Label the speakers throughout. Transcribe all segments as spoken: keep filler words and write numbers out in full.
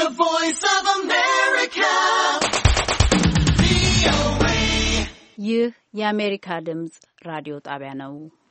Speaker 1: The Voice of America. ይህ የአሜሪካ ድምጽ ራዲዮ ጣቢያ ነው።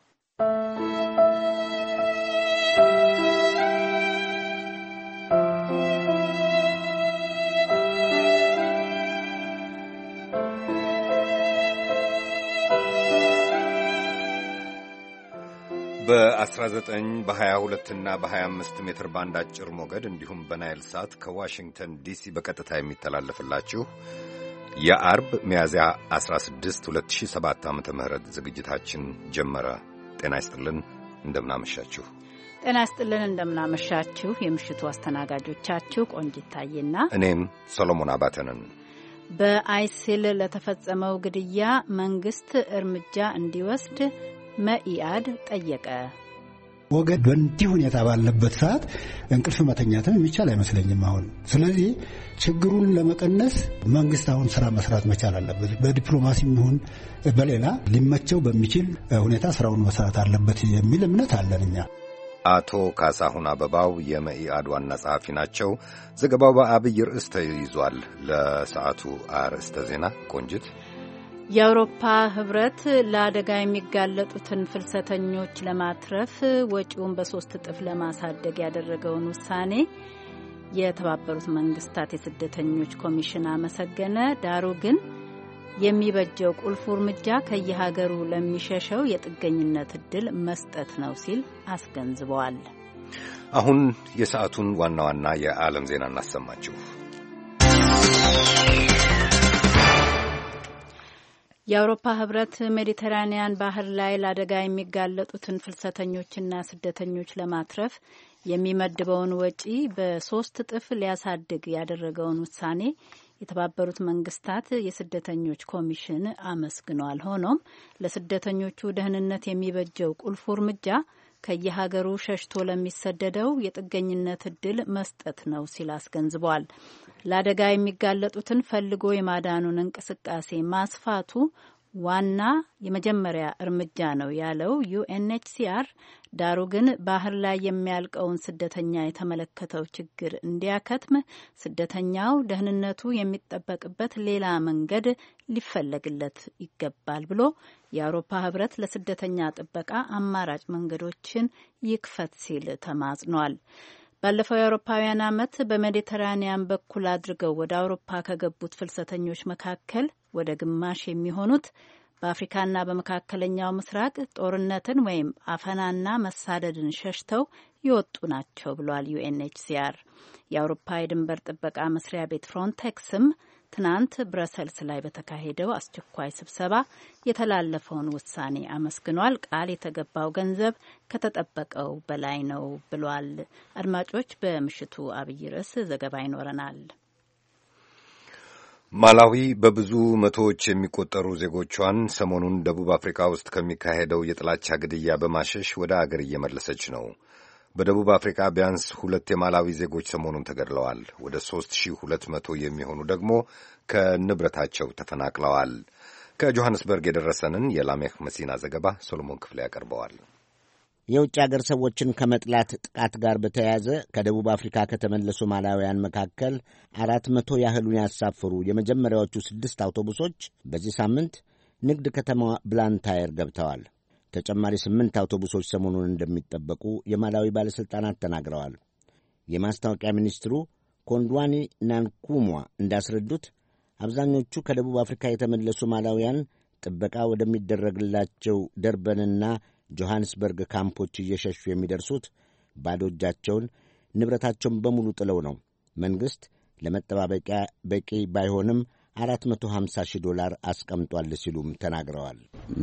Speaker 2: በአስራ ዘጠኝ በሀያ ሁለት እና በሀያ አምስት ሜትር ባንድ አጭር ሞገድ እንዲሁም በናይል ሳት ከዋሽንግተን ዲሲ በቀጥታ የሚተላለፍላችሁ የአርብ ሚያዝያ አስራ ስድስት ሁለት ሺህ ሰባት ዓመተ ምህረት ዝግጅታችን ጀመረ። ጤና ይስጥልን፣ እንደምናመሻችሁ።
Speaker 1: ጤና ይስጥልን፣ እንደምናመሻችሁ። የምሽቱ አስተናጋጆቻችሁ ቆንጂት ታዬና
Speaker 2: እኔም ሰሎሞን አባተ ነን።
Speaker 1: በአይሲል ለተፈጸመው ግድያ መንግስት እርምጃ እንዲወስድ መኢአድ ጠየቀ።
Speaker 3: ወገን በእንዲህ ሁኔታ ባለበት ሰዓት እንቅልፍ መተኛትም የሚቻል አይመስለኝም አሁን። ስለዚህ ችግሩን ለመቀነስ መንግስት አሁን ስራ መስራት መቻል አለበት። በዲፕሎማሲም ይሁን በሌላ ሊመቸው በሚችል ሁኔታ ስራውን መስራት አለበት የሚል እምነት አለን እኛ።
Speaker 2: አቶ ካሳሁን አበባው የመኢአድ ዋና ጸሐፊ ናቸው። ዘገባው በአብይ ርዕስ ተይዟል። ለሰዓቱ አርዕስተ ዜና ቆንጅት።
Speaker 1: የአውሮፓ ህብረት ለአደጋ የሚጋለጡትን ፍልሰተኞች ለማትረፍ ወጪውን በሶስት እጥፍ ለማሳደግ ያደረገውን ውሳኔ የተባበሩት መንግስታት የስደተኞች ኮሚሽን አመሰገነ። ዳሩ ግን የሚበጀው ቁልፉ እርምጃ ከየሀገሩ ለሚሸሸው የጥገኝነት እድል መስጠት ነው ሲል አስገንዝበዋል።
Speaker 2: አሁን የሰዓቱን ዋና ዋና የዓለም ዜና እናሰማችሁ።
Speaker 1: የአውሮፓ ህብረት ሜዲተራኒያን ባህር ላይ ለአደጋ የሚጋለጡትን ፍልሰተኞችና ስደተኞች ለማትረፍ የሚመድበውን ወጪ በሶስት እጥፍ ሊያሳድግ ያደረገውን ውሳኔ የተባበሩት መንግስታት የስደተኞች ኮሚሽን አመስግኗል። ሆኖም ለስደተኞቹ ደህንነት የሚበጀው ቁልፉ እርምጃ ከየሀገሩ ሸሽቶ ለሚሰደደው የጥገኝነት እድል መስጠት ነው ሲል አስገንዝቧል። ለአደጋ የሚጋለጡትን ፈልጎ የማዳኑን እንቅስቃሴ ማስፋቱ ዋና የመጀመሪያ እርምጃ ነው ያለው ዩኤንኤችሲአር፣ ዳሩ ግን ባህር ላይ የሚያልቀውን ስደተኛ የተመለከተው ችግር እንዲያከትም ስደተኛው ደህንነቱ የሚጠበቅበት ሌላ መንገድ ሊፈለግለት ይገባል ብሎ የአውሮፓ ህብረት ለስደተኛ ጥበቃ አማራጭ መንገዶችን ይክፈት ሲል ተማጽኗል። ባለፈው የአውሮፓውያን ዓመት በሜዲተራኒያን በኩል አድርገው ወደ አውሮፓ ከገቡት ፍልሰተኞች መካከል ወደ ግማሽ የሚሆኑት በአፍሪካና በመካከለኛው ምስራቅ ጦርነትን ወይም አፈናና መሳደድን ሸሽተው የወጡ ናቸው ብሏል ዩኤንኤችሲአር። የአውሮፓ የድንበር ጥበቃ መስሪያ ቤት ፍሮንቴክስም ትናንት ብረሰልስ ላይ በተካሄደው አስቸኳይ ስብሰባ የተላለፈውን ውሳኔ አመስግኗል። ቃል የተገባው ገንዘብ ከተጠበቀው በላይ ነው ብሏል። አድማጮች፣ በምሽቱ አብይ ርዕስ ዘገባ ይኖረናል።
Speaker 2: ማላዊ በብዙ መቶዎች የሚቆጠሩ ዜጎቿን ሰሞኑን ደቡብ አፍሪካ ውስጥ ከሚካሄደው የጥላቻ ግድያ በማሸሽ ወደ አገር እየመለሰች ነው። በደቡብ አፍሪካ ቢያንስ ሁለት የማላዊ ዜጎች ሰሞኑን ተገድለዋል። ወደ ሦስት ሺህ ሁለት መቶ የሚሆኑ ደግሞ ከንብረታቸው ተፈናቅለዋል። ከጆሐንስበርግ የደረሰንን የላሜህ መሲና ዘገባ ሶሎሞን ክፍሌ ያቀርበዋል።
Speaker 4: የውጭ አገር ሰዎችን ከመጥላት ጥቃት ጋር በተያያዘ ከደቡብ አፍሪካ ከተመለሱ ማላውያን መካከል አራት መቶ ያህሉን ያሳፈሩ የመጀመሪያዎቹ ስድስት አውቶቡሶች በዚህ ሳምንት ንግድ ከተማዋ ብላንታየር ገብተዋል። ተጨማሪ ስምንት አውቶቡሶች ሰሞኑን እንደሚጠበቁ የማላዊ ባለሥልጣናት ተናግረዋል። የማስታወቂያ ሚኒስትሩ ኮንድዋኒ ናንኩሟ እንዳስረዱት አብዛኞቹ ከደቡብ አፍሪካ የተመለሱ ማላውያን ጥበቃ ወደሚደረግላቸው ደርበንና ጆሐንስበርግ ካምፖች እየሸሹ የሚደርሱት ባዶ እጃቸውን ንብረታቸውን በሙሉ ጥለው ነው። መንግሥት ለመጠባበቂያ በቂ ባይሆንም አራት መቶ ሀምሳ ሺህ ዶላር አስቀምጧል ሲሉም ተናግረዋል።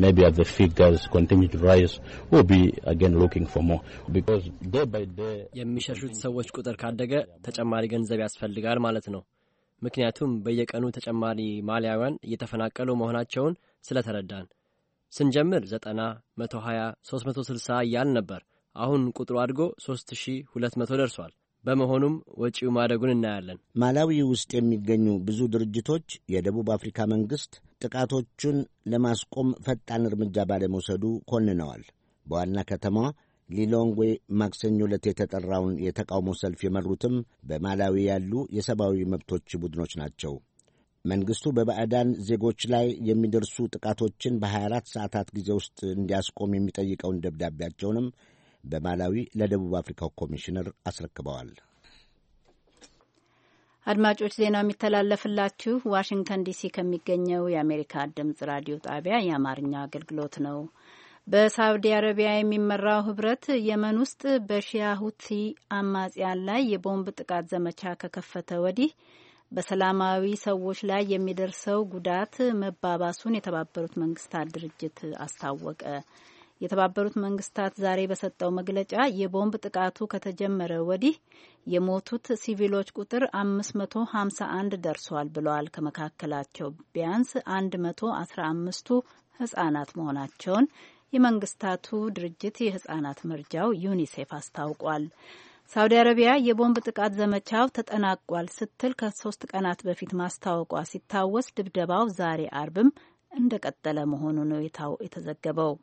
Speaker 5: የሚሸሹት ሰዎች ቁጥር ካደገ ተጨማሪ ገንዘብ ያስፈልጋል ማለት ነው። ምክንያቱም በየቀኑ ተጨማሪ ማሊያውያን እየተፈናቀሉ መሆናቸውን ስለተረዳን ስንጀምር ዘጠና፣ መቶ ሀያ፣ ሦስት መቶ ስልሳ እያል ነበር። አሁን ቁጥሩ አድጎ ሦስት ሺህ ሁለት መቶ ደርሷል። በመሆኑም ወጪው ማደጉን እናያለን።
Speaker 4: ማላዊ ውስጥ የሚገኙ ብዙ ድርጅቶች የደቡብ አፍሪካ መንግሥት ጥቃቶቹን ለማስቆም ፈጣን እርምጃ ባለመውሰዱ ኮንነዋል። በዋና ከተማዋ ሊሎንግዌ ማክሰኞ ዕለት የተጠራውን የተቃውሞ ሰልፍ የመሩትም በማላዊ ያሉ የሰብአዊ መብቶች ቡድኖች ናቸው። መንግሥቱ በባዕዳን ዜጎች ላይ የሚደርሱ ጥቃቶችን በሀያ አራት ሰዓታት ጊዜ ውስጥ እንዲያስቆም የሚጠይቀውን ደብዳቤያቸውንም በማላዊ ለደቡብ አፍሪካው ኮሚሽነር አስረክበዋል።
Speaker 1: አድማጮች ዜናው የሚተላለፍላችሁ ዋሽንግተን ዲሲ ከሚገኘው የአሜሪካ ድምጽ ራዲዮ ጣቢያ የአማርኛ አገልግሎት ነው። በሳውዲ አረቢያ የሚመራው ህብረት የመን ውስጥ በሺያ ሁቲ አማጽያን ላይ የቦምብ ጥቃት ዘመቻ ከከፈተ ወዲህ በሰላማዊ ሰዎች ላይ የሚደርሰው ጉዳት መባባሱን የተባበሩት መንግስታት ድርጅት አስታወቀ። የተባበሩት መንግስታት ዛሬ በሰጠው መግለጫ የቦምብ ጥቃቱ ከተጀመረ ወዲህ የሞቱት ሲቪሎች ቁጥር አምስት መቶ ሀምሳ አንድ ደርሷል ብለዋል። ከመካከላቸው ቢያንስ አንድ መቶ አስራ አምስቱ ህጻናት መሆናቸውን የመንግስታቱ ድርጅት የህጻናት መርጃው ዩኒሴፍ አስታውቋል። ሳውዲ አረቢያ የቦምብ ጥቃት ዘመቻው ተጠናቋል ስትል ከሶስት ቀናት በፊት ማስታወቋ ሲታወስ ድብደባው ዛሬ አርብም እንደቀጠለ መሆኑ ነው የተዘገበው።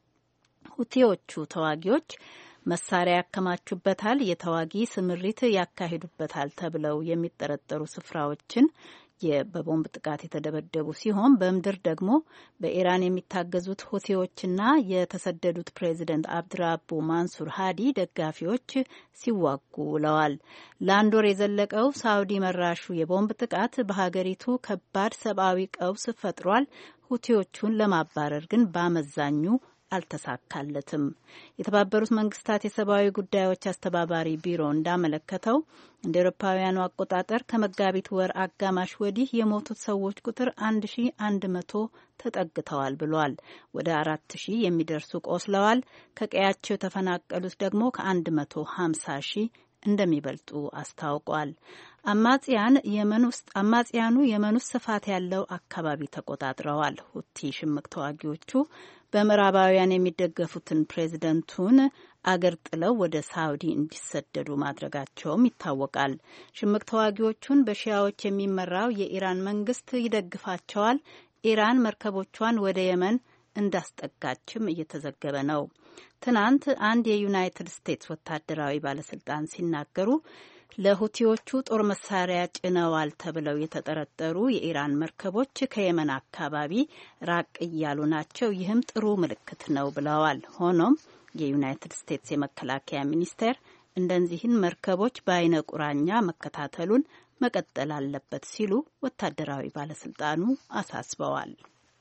Speaker 1: ሁቲዎቹ ተዋጊዎች መሳሪያ ያከማቹበታል፣ የተዋጊ ስምሪት ያካሂዱበታል ተብለው የሚጠረጠሩ ስፍራዎችን በቦምብ ጥቃት የተደበደቡ ሲሆን በምድር ደግሞ በኢራን የሚታገዙት ሁቲዎችና የተሰደዱት ፕሬዚደንት አብድራቡ ማንሱር ሃዲ ደጋፊዎች ሲዋጉ ውለዋል። ለአንድ ወር የዘለቀው ሳውዲ መራሹ የቦምብ ጥቃት በሀገሪቱ ከባድ ሰብአዊ ቀውስ ፈጥሯል። ሁቲዎቹን ለማባረር ግን በአመዛኙ አልተሳካለትም። የተባበሩት መንግስታት የሰብአዊ ጉዳዮች አስተባባሪ ቢሮ እንዳመለከተው እንደ ኤሮፓውያኑ አቆጣጠር ከመጋቢት ወር አጋማሽ ወዲህ የሞቱት ሰዎች ቁጥር አንድ ሺ አንድ መቶ ተጠግተዋል ብሏል። ወደ አራት ሺህ የሚደርሱ ቆስለዋል። ከቀያቸው የተፈናቀሉት ደግሞ ከአንድ መቶ ሀምሳ ሺህ እንደሚበልጡ አስታውቋል። አማጽያን የመን ውስጥ አማጽያኑ የመን ውስጥ ስፋት ያለው አካባቢ ተቆጣጥረዋል። ሁቲ ሽምቅ ተዋጊዎቹ በምዕራባውያን የሚደገፉትን ፕሬዝደንቱን አገር ጥለው ወደ ሳውዲ እንዲሰደዱ ማድረጋቸውም ይታወቃል። ሽምቅ ተዋጊዎቹን በሺያዎች የሚመራው የኢራን መንግስት ይደግፋቸዋል። ኢራን መርከቦቿን ወደ የመን እንዳስጠጋችም እየተዘገበ ነው። ትናንት አንድ የዩናይትድ ስቴትስ ወታደራዊ ባለስልጣን ሲናገሩ ለሁቲዎቹ ጦር መሳሪያ ጭነዋል ተብለው የተጠረጠሩ የኢራን መርከቦች ከየመን አካባቢ ራቅ እያሉ ናቸው፣ ይህም ጥሩ ምልክት ነው ብለዋል። ሆኖም የዩናይትድ ስቴትስ የመከላከያ ሚኒስቴር እንደዚህን መርከቦች በአይነ ቁራኛ መከታተሉን መቀጠል አለበት ሲሉ ወታደራዊ ባለስልጣኑ አሳስበዋል።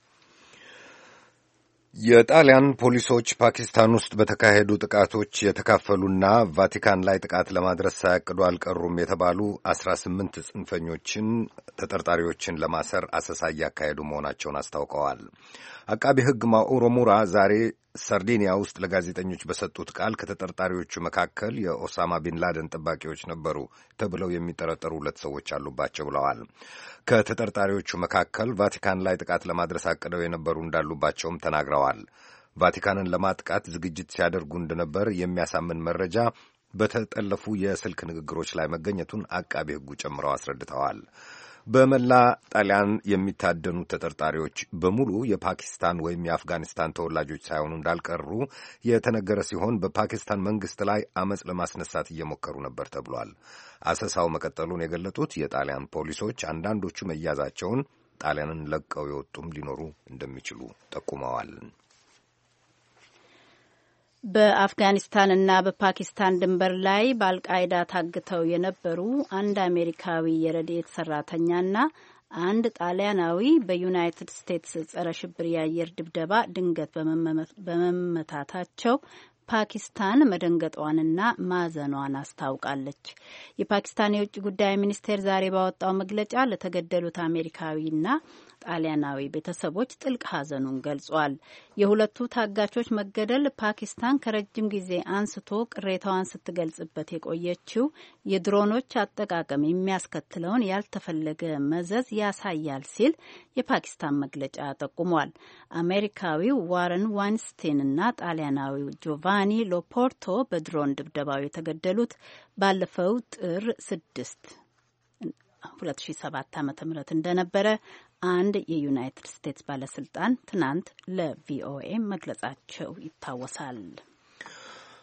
Speaker 2: የጣሊያን ፖሊሶች ፓኪስታን ውስጥ በተካሄዱ ጥቃቶች የተካፈሉና ቫቲካን ላይ ጥቃት ለማድረስ ሳያቅዱ አልቀሩም የተባሉ አስራ ስምንት ጽንፈኞችን ተጠርጣሪዎችን ለማሰር አሰሳ እያካሄዱ መሆናቸውን አስታውቀዋል። አቃቢ ሕግ ማኡሮ ሙራ ዛሬ ሳርዲኒያ ውስጥ ለጋዜጠኞች በሰጡት ቃል ከተጠርጣሪዎቹ መካከል የኦሳማ ቢንላደን ጠባቂዎች ነበሩ ተብለው የሚጠረጠሩ ሁለት ሰዎች አሉባቸው ብለዋል። ከተጠርጣሪዎቹ መካከል ቫቲካን ላይ ጥቃት ለማድረስ አቅደው የነበሩ እንዳሉባቸውም ተናግረዋል። ቫቲካንን ለማጥቃት ዝግጅት ሲያደርጉ እንደነበር የሚያሳምን መረጃ በተጠለፉ የስልክ ንግግሮች ላይ መገኘቱን አቃቤ ሕጉ ጨምረው አስረድተዋል። በመላ ጣሊያን የሚታደኑ ተጠርጣሪዎች በሙሉ የፓኪስታን ወይም የአፍጋኒስታን ተወላጆች ሳይሆኑ እንዳልቀሩ የተነገረ ሲሆን በፓኪስታን መንግስት ላይ አመጽ ለማስነሳት እየሞከሩ ነበር ተብሏል። አሰሳው መቀጠሉን የገለጡት የጣሊያን ፖሊሶች አንዳንዶቹ መያዛቸውን፣ ጣሊያንን ለቀው የወጡም ሊኖሩ እንደሚችሉ ጠቁመዋል።
Speaker 1: በአፍጋኒስታንና በፓኪስታን ድንበር ላይ በአልቃይዳ ታግተው የነበሩ አንድ አሜሪካዊ የረድኤት ሰራተኛና አንድ ጣሊያናዊ በዩናይትድ ስቴትስ ጸረ ሽብር የአየር ድብደባ ድንገት በመመታታቸው ፓኪስታን መደንገጧንና ማዘኗን አስታውቃለች። የፓኪስታን የውጭ ጉዳይ ሚኒስቴር ዛሬ ባወጣው መግለጫ ለተገደሉት አሜሪካዊና ጣሊያናዊ ቤተሰቦች ጥልቅ ሐዘኑን ገልጿል። የሁለቱ ታጋቾች መገደል ፓኪስታን ከረጅም ጊዜ አንስቶ ቅሬታዋን ስትገልጽበት የቆየችው የድሮኖች አጠቃቀም የሚያስከትለውን ያልተፈለገ መዘዝ ያሳያል ሲል የፓኪስታን መግለጫ ጠቁሟል። አሜሪካዊው ዋረን ዋይንስቴንና ጣሊያናዊው ጆቫኒ ሎፖርቶ በድሮን ድብደባው የተገደሉት ባለፈው ጥር ስድስት ሁለት ሺ ሰባት ዓመተ ምህረት እንደነበረ አንድ የዩናይትድ ስቴትስ ባለስልጣን ትናንት ለቪኦኤ መግለጻቸው ይታወሳል።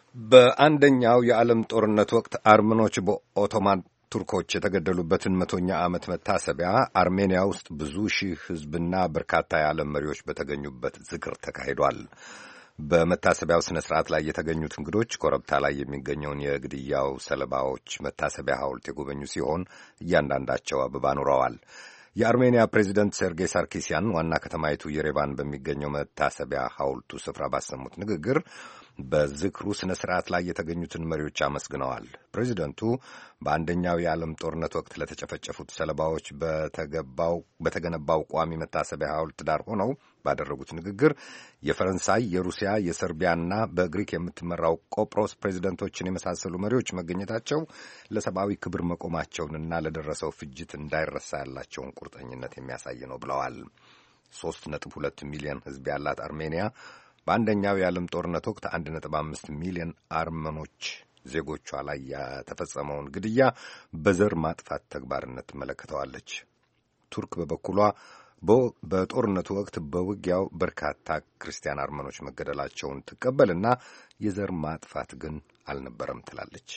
Speaker 2: በአንደኛው የዓለም ጦርነት ወቅት አርመኖች በኦቶማን ቱርኮች የተገደሉበትን መቶኛ ዓመት መታሰቢያ አርሜንያ ውስጥ ብዙ ሺህ ሕዝብና በርካታ የዓለም መሪዎች በተገኙበት ዝክር ተካሂዷል። በመታሰቢያው ሥነ ሥርዓት ላይ የተገኙት እንግዶች ኮረብታ ላይ የሚገኘውን የግድያው ሰለባዎች መታሰቢያ ሐውልት የጎበኙ ሲሆን እያንዳንዳቸው አበባ ኑረዋል። የአርሜንያ ፕሬዚደንት ሴርጌይ ሳርኪሲያን ዋና ከተማይቱ የሬቫን በሚገኘው መታሰቢያ ሐውልቱ ስፍራ ባሰሙት ንግግር በዝክሩ ሥነ ሥርዓት ላይ የተገኙትን መሪዎች አመስግነዋል። ፕሬዚደንቱ በአንደኛው የዓለም ጦርነት ወቅት ለተጨፈጨፉት ሰለባዎች በተገነባው ቋሚ መታሰቢያ ሐውልት ዳር ሆነው ባደረጉት ንግግር የፈረንሳይ፣ የሩሲያ፣ የሰርቢያና በግሪክ የምትመራው ቆጵሮስ ፕሬዚደንቶችን የመሳሰሉ መሪዎች መገኘታቸው ለሰብአዊ ክብር መቆማቸውንና ለደረሰው ፍጅት እንዳይረሳ ያላቸውን ቁርጠኝነት የሚያሳይ ነው ብለዋል። ሶስት ነጥብ ሁለት ሚሊዮን ሕዝብ ያላት አርሜንያ በአንደኛው የዓለም ጦርነት ወቅት አንድ ነጥብ አምስት ሚሊዮን አርመኖች ዜጎቿ ላይ የተፈጸመውን ግድያ በዘር ማጥፋት ተግባርነት ትመለከተዋለች። ቱርክ በበኩሏ በጦርነቱ ወቅት በውጊያው በርካታ ክርስቲያን አርመኖች መገደላቸውን ትቀበልና የዘር ማጥፋት ግን አልነበረም ትላለች።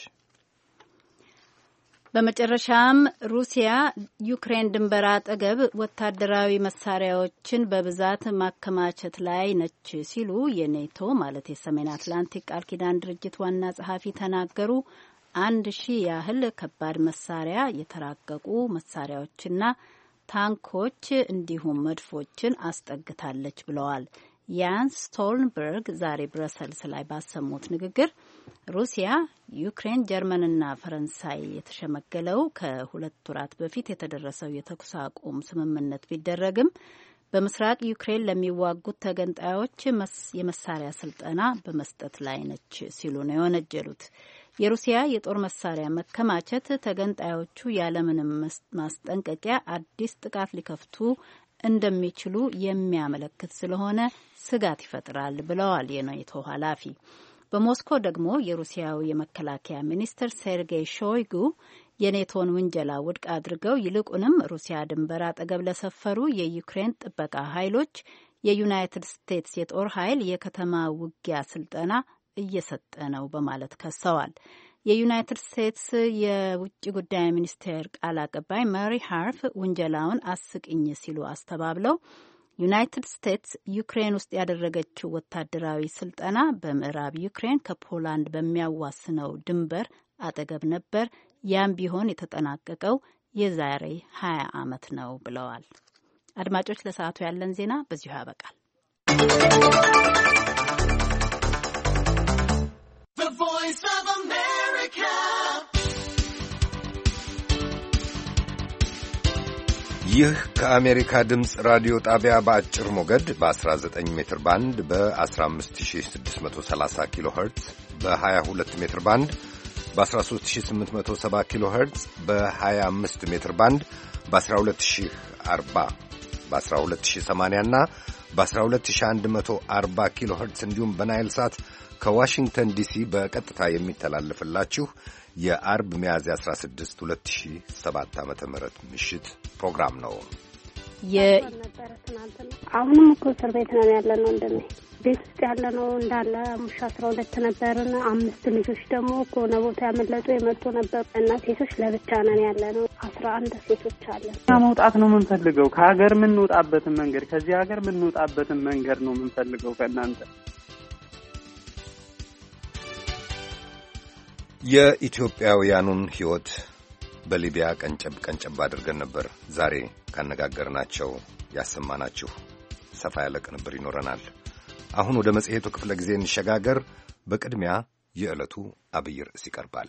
Speaker 1: በመጨረሻም ሩሲያ ዩክሬን ድንበር አጠገብ ወታደራዊ መሳሪያዎችን በብዛት ማከማቸት ላይ ነች ሲሉ የኔቶ ማለት የሰሜን አትላንቲክ ቃል ኪዳን ድርጅት ዋና ጸሐፊ ተናገሩ። አንድ ሺህ ያህል ከባድ መሳሪያ የተራቀቁ መሳሪያዎችና ታንኮች እንዲሁም መድፎችን አስጠግታለች ብለዋል። ያንስ ስቶልንበርግ ዛሬ ብረሰልስ ላይ ባሰሙት ንግግር ሩሲያ ዩክሬን፣ ጀርመንና ፈረንሳይ የተሸመገለው ከሁለት ወራት በፊት የተደረሰው የተኩስ አቁም ስምምነት ቢደረግም በምስራቅ ዩክሬን ለሚዋጉት ተገንጣዮች የመሳሪያ ስልጠና በመስጠት ላይ ነች ሲሉ ነው የወነጀሉት። የሩሲያ የጦር መሳሪያ መከማቸት ተገንጣዮቹ ያለምንም ማስጠንቀቂያ አዲስ ጥቃት ሊከፍቱ እንደሚችሉ የሚያመለክት ስለሆነ ስጋት ይፈጥራል ብለዋል የኔቶ ኃላፊ። በሞስኮ ደግሞ የሩሲያው የመከላከያ ሚኒስትር ሴርጌይ ሾይጉ የኔቶን ውንጀላ ውድቅ አድርገው ይልቁንም ሩሲያ ድንበር አጠገብ ለሰፈሩ የዩክሬን ጥበቃ ኃይሎች የዩናይትድ ስቴትስ የጦር ኃይል የከተማ ውጊያ ስልጠና እየሰጠ ነው በማለት ከሰዋል። የዩናይትድ ስቴትስ የውጭ ጉዳይ ሚኒስቴር ቃል አቀባይ ማሪ ሃርፍ ውንጀላውን አስቂኝ ሲሉ አስተባብለው ዩናይትድ ስቴትስ ዩክሬን ውስጥ ያደረገችው ወታደራዊ ስልጠና በምዕራብ ዩክሬን ከፖላንድ በሚያዋስነው ድንበር አጠገብ ነበር። ያም ቢሆን የተጠናቀቀው የዛሬ ሀያ ዓመት ነው ብለዋል። አድማጮች፣ ለሰዓቱ ያለን ዜና በዚሁ ያበቃል።
Speaker 2: ይህ ከአሜሪካ ድምፅ ራዲዮ ጣቢያ በአጭር ሞገድ በ19 ሜትር ባንድ በ15630 ኪሎ ኸርትዝ በ22 ሜትር ባንድ በ13870 ኪሎ ኸርትዝ በ25 ሜትር ባንድ በ12040 በ12080 እና በ12140 ኪሎ ኸርትዝ እንዲሁም በናይል ሳት ከዋሽንግተን ዲሲ በቀጥታ የሚተላለፍላችሁ የአርብ ሚያዝያ አስራ ስድስት ሁለት ሺህ ሰባት ዓመተ ምህረት ምሽት ፕሮግራም ነው።
Speaker 6: አሁንም እኮ እስር ቤት ነው ያለነው። እንደኔ ቤት ውስጥ ያለነው እንዳለ ሙሻ አስራ ሁለት ነበርና አምስት ልጆች ደግሞ ከሆነ ቦታ ያመለጡ የመጡ ነበር እና ሴቶች ለብቻ ነን ያለነው አስራ አንድ ሴቶች አለን።
Speaker 7: መውጣት ነው የምንፈልገው። ከሀገር የምንወጣበትን መንገድ ከዚህ ሀገር የምንወጣበትን መንገድ ነው የምንፈልገው ከእናንተ።
Speaker 2: የኢትዮጵያውያኑን ሕይወት በሊቢያ ቀንጨብ ቀንጨብ አድርገን ነበር ዛሬ ካነጋገርናቸው ያሰማናችሁ። ሰፋ ያለ ቅንብር ይኖረናል። አሁን ወደ መጽሔቱ ክፍለ ጊዜ እንሸጋገር። በቅድሚያ የዕለቱ አብይ ርዕስ ይቀርባል።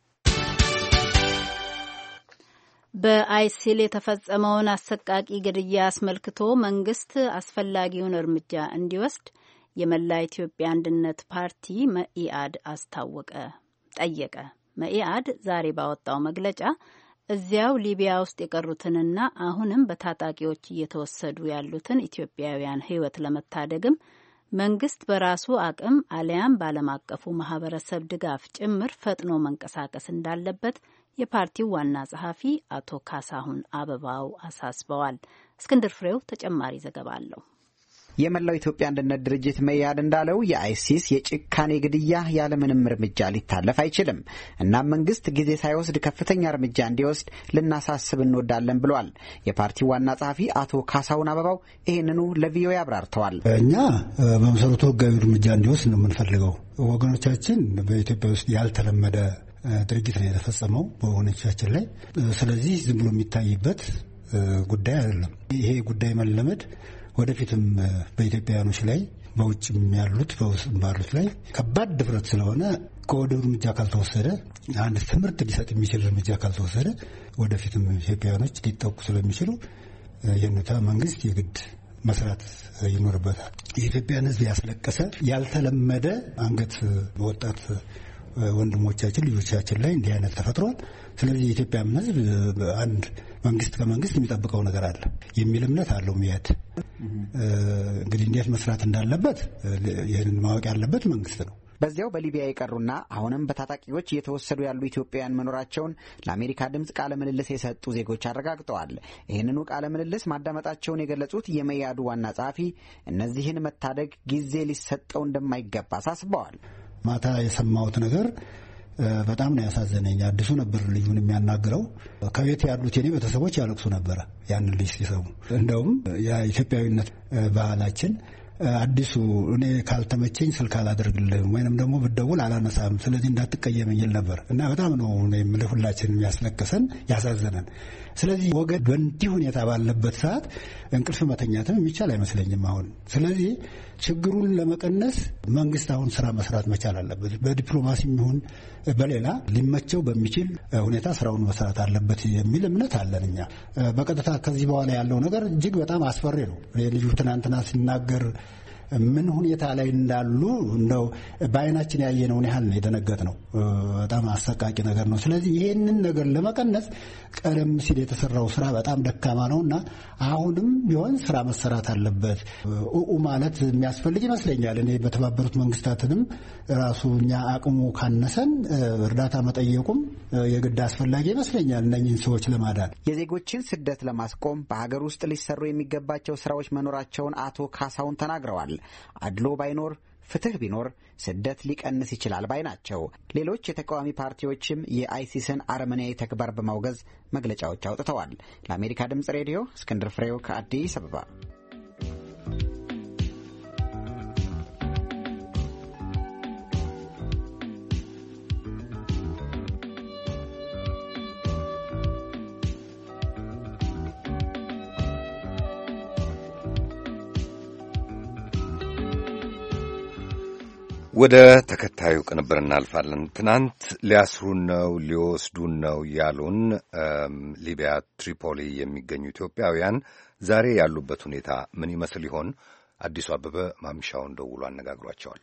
Speaker 1: በአይሲል የተፈጸመውን አሰቃቂ ግድያ አስመልክቶ መንግስት አስፈላጊውን እርምጃ እንዲወስድ የመላ ኢትዮጵያ አንድነት ፓርቲ መኢአድ አስታወቀ ጠየቀ። መኢአድ ዛሬ ባወጣው መግለጫ እዚያው ሊቢያ ውስጥ የቀሩትንና አሁንም በታጣቂዎች እየተወሰዱ ያሉትን ኢትዮጵያውያን ሕይወት ለመታደግም መንግስት በራሱ አቅም አሊያም ባለም አቀፉ ማህበረሰብ ድጋፍ ጭምር ፈጥኖ መንቀሳቀስ እንዳለበት የፓርቲው ዋና ጸሐፊ አቶ ካሳሁን አበባው አሳስበዋል። እስክንድር ፍሬው ተጨማሪ ዘገባ አለው።
Speaker 8: የመላው ኢትዮጵያ አንድነት ድርጅት መያድ እንዳለው የአይሲስ የጭካኔ ግድያ ያለምንም እርምጃ ሊታለፍ አይችልም። እናም መንግስት ጊዜ ሳይወስድ ከፍተኛ እርምጃ እንዲወስድ ልናሳስብ እንወዳለን ብሏል። የፓርቲው ዋና ጸሐፊ አቶ ካሳሁን አበባው ይህንኑ ለቪኦኤ አብራርተዋል።
Speaker 3: እኛ በመሰረቱ ህጋዊ እርምጃ እንዲወስድ ነው የምንፈልገው። ወገኖቻችን በኢትዮጵያ ውስጥ ያልተለመደ ድርጊት ነው የተፈጸመው በወገኖቻችን ላይ። ስለዚህ ዝም ብሎ የሚታይበት ጉዳይ አይደለም። ይሄ ጉዳይ መለመድ ወደፊትም በኢትዮጵያውያኖች ላይ በውጭም ያሉት በውስጥም ባሉት ላይ ከባድ ድፍረት ስለሆነ ከወዲሁ እርምጃ ካልተወሰደ፣ አንድ ትምህርት ሊሰጥ የሚችል እርምጃ ካልተወሰደ ወደፊትም ኢትዮጵያውያኖች ሊጠቁ ስለሚችሉ የሁኔታ መንግስት የግድ መስራት ይኖርበታል። የኢትዮጵያን ሕዝብ ያስለቀሰ ያልተለመደ አንገት በወጣት ወንድሞቻችን ልጆቻችን ላይ እንዲህ አይነት ተፈጥሯል። ስለዚህ የኢትዮጵያ ሕዝብ አንድ መንግስት ከመንግስት የሚጠብቀው ነገር አለ የሚል እምነት አለው። ሚያድ እንግዲህ እንዴት መስራት እንዳለበት ይህንን ማወቅ ያለበት መንግስት ነው።
Speaker 8: በዚያው በሊቢያ የቀሩና አሁንም በታጣቂዎች እየተወሰዱ ያሉ ኢትዮጵያውያን መኖራቸውን ለአሜሪካ ድምጽ ቃለ ምልልስ የሰጡ ዜጎች አረጋግጠዋል። ይህንኑ ቃለ ምልልስ ማዳመጣቸውን የገለጹት የመያዱ ዋና ጸሐፊ እነዚህን መታደግ ጊዜ ሊሰጠው እንደማይገባ አሳስበዋል።
Speaker 3: ማታ የሰማሁት ነገር በጣም ነው ያሳዘነኝ። አዲሱ ነበር ልዩን የሚያናግረው። ከቤት ያሉት የኔ ቤተሰቦች ያለቅሱ ነበረ ያን ልጅ ሲሰሙ። እንደውም የኢትዮጵያዊነት ባህላችን አዲሱ እኔ ካልተመቸኝ ስልክ አላደርግልህም ወይንም ደግሞ ብደውል አላነሳም፣ ስለዚህ እንዳትቀየመኝ ይል ነበር እና በጣም ነው እኔ ሁላችንም ያስለቀሰን ያሳዘነን። ስለዚህ ወገን በእንዲህ ሁኔታ ባለበት ሰዓት እንቅልፍ መተኛትም የሚቻል አይመስለኝም አሁን። ስለዚህ ችግሩን ለመቀነስ መንግስት አሁን ስራ መስራት መቻል አለበት። በዲፕሎማሲም ይሁን በሌላ ሊመቸው በሚችል ሁኔታ ስራውን መስራት አለበት የሚል እምነት አለን እኛ። በቀጥታ ከዚህ በኋላ ያለው ነገር እጅግ በጣም አስፈሪ ነው። ልጁ ትናንትና ሲናገር ምን ሁኔታ ላይ እንዳሉ እንደው በአይናችን ያየነውን ያህል ነው የደነገጥነው። በጣም አሰቃቂ ነገር ነው። ስለዚህ ይሄንን ነገር ለመቀነስ ቀደም ሲል የተሰራው ስራ በጣም ደካማ ነውና አሁንም ቢሆን ስራ መሰራት አለበት። ኡኡ ማለት የሚያስፈልግ ይመስለኛል። እኔ በተባበሩት መንግስታትንም ራሱ እኛ አቅሙ ካነሰን እርዳታ መጠየቁም የግድ አስፈላጊ ይመስለኛል እነኝህን ሰዎች ለማዳን።
Speaker 8: የዜጎችን ስደት ለማስቆም በሀገር ውስጥ ሊሰሩ የሚገባቸው ስራዎች መኖራቸውን አቶ ካሳሁን ተናግረዋል። አድሎ ባይኖር ፍትህ ቢኖር ስደት ሊቀንስ ይችላል ባይ ናቸው። ሌሎች የተቃዋሚ ፓርቲዎችም የአይሲስን አረመኔያዊ ተግባር በማውገዝ መግለጫዎች አውጥተዋል። ለአሜሪካ ድምጽ ሬዲዮ እስክንድር ፍሬው ከአዲስ አበባ።
Speaker 2: ወደ ተከታዩ ቅንብር እናልፋለን። ትናንት ሊያስሩን ነው ሊወስዱን ነው ያሉን ሊቢያ ትሪፖሊ የሚገኙ ኢትዮጵያውያን ዛሬ ያሉበት ሁኔታ ምን ይመስል ይሆን? አዲሱ አበበ ማምሻውን ደውሎ አነጋግሯቸዋል።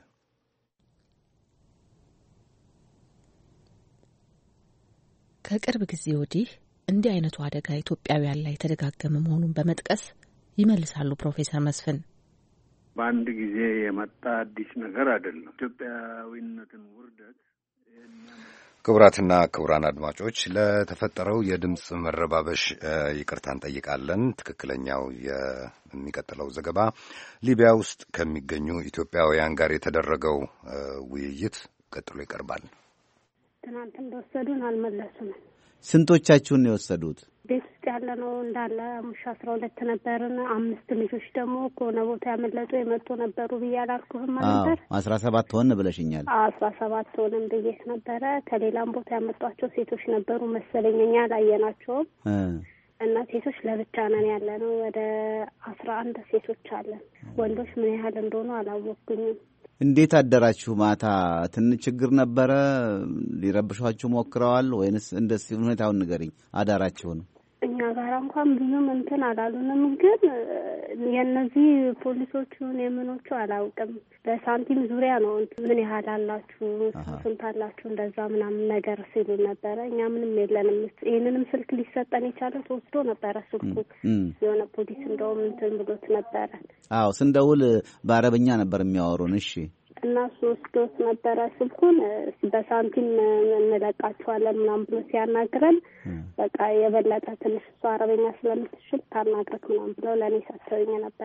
Speaker 9: ከቅርብ ጊዜ ወዲህ እንዲህ አይነቱ አደጋ ኢትዮጵያውያን ላይ የተደጋገመ መሆኑን በመጥቀስ ይመልሳሉ ፕሮፌሰር መስፍን።
Speaker 10: በአንድ ጊዜ የመጣ አዲስ ነገር አይደለም። ኢትዮጵያዊነትን ውርደት።
Speaker 2: ክቡራትና ክቡራን አድማጮች ለተፈጠረው የድምፅ መረባበሽ ይቅርታ እንጠይቃለን። ትክክለኛው የሚቀጥለው ዘገባ ሊቢያ ውስጥ ከሚገኙ ኢትዮጵያውያን ጋር የተደረገው ውይይት ቀጥሎ ይቀርባል።
Speaker 6: ትናንት እንደወሰዱን አልመለሱንም።
Speaker 11: ስንቶቻችሁን ነው የወሰዱት?
Speaker 6: ቤት ውስጥ ያለ ነው እንዳለ ሙሽ አስራ ሁለት ነበርን። አምስት ልጆች ደግሞ ከሆነ ቦታ ያመለጡ የመጡ ነበሩ ብዬ አላልኩህም ነበር?
Speaker 11: አስራ ሰባት ሆን ብለሽኛል።
Speaker 6: አስራ ሰባት ሆንም ብዬሽ ነበረ። ከሌላም ቦታ ያመጧቸው ሴቶች ነበሩ መሰለኝ፣ እኛ አላየናቸውም። እና ሴቶች ለብቻ ነን ያለ ነው። ወደ አስራ አንድ ሴቶች አለን። ወንዶች ምን ያህል እንደሆኑ አላወቅኩኝም።
Speaker 11: እንዴት አደራችሁ? ማታ ትንሽ ችግር ነበረ? ሊረብሿችሁ ሞክረዋል ወይንስ እንደዚህ? ሁኔታውን ንገሪኝ። አዳራችሁን
Speaker 6: እኛ ጋር እንኳን ብዙም እንትን አላሉንም፣ ግን የእነዚህ ፖሊሶቹን የምኖቹ አላውቅም። በሳንቲም ዙሪያ ነው ምን ያህል አላችሁ፣ ስንት አላችሁ፣ እንደዛ ምናምን ነገር ሲሉ ነበረ። እኛ ምንም የለንም። ይህንንም ስልክ ሊሰጠን የቻለ ተወስዶ ነበረ ስልኩ። የሆነ ፖሊስ እንደውም እንትን ብሎት ነበረ።
Speaker 11: አዎ ስንደውል በአረብኛ ነበር የሚያወሩን። እሺ
Speaker 6: እና ወስዶት ነበረ ስልኩን። በሳንቲም እንለቃቸዋለን ምናምን ብሎ ሲያናግረን በቃ የበለጠ ትንሽ እሷ አረበኛ ስለምትችል ታናግረክ ምናምን ብለው ለእኔ ሰጥተውኝ ነበረ።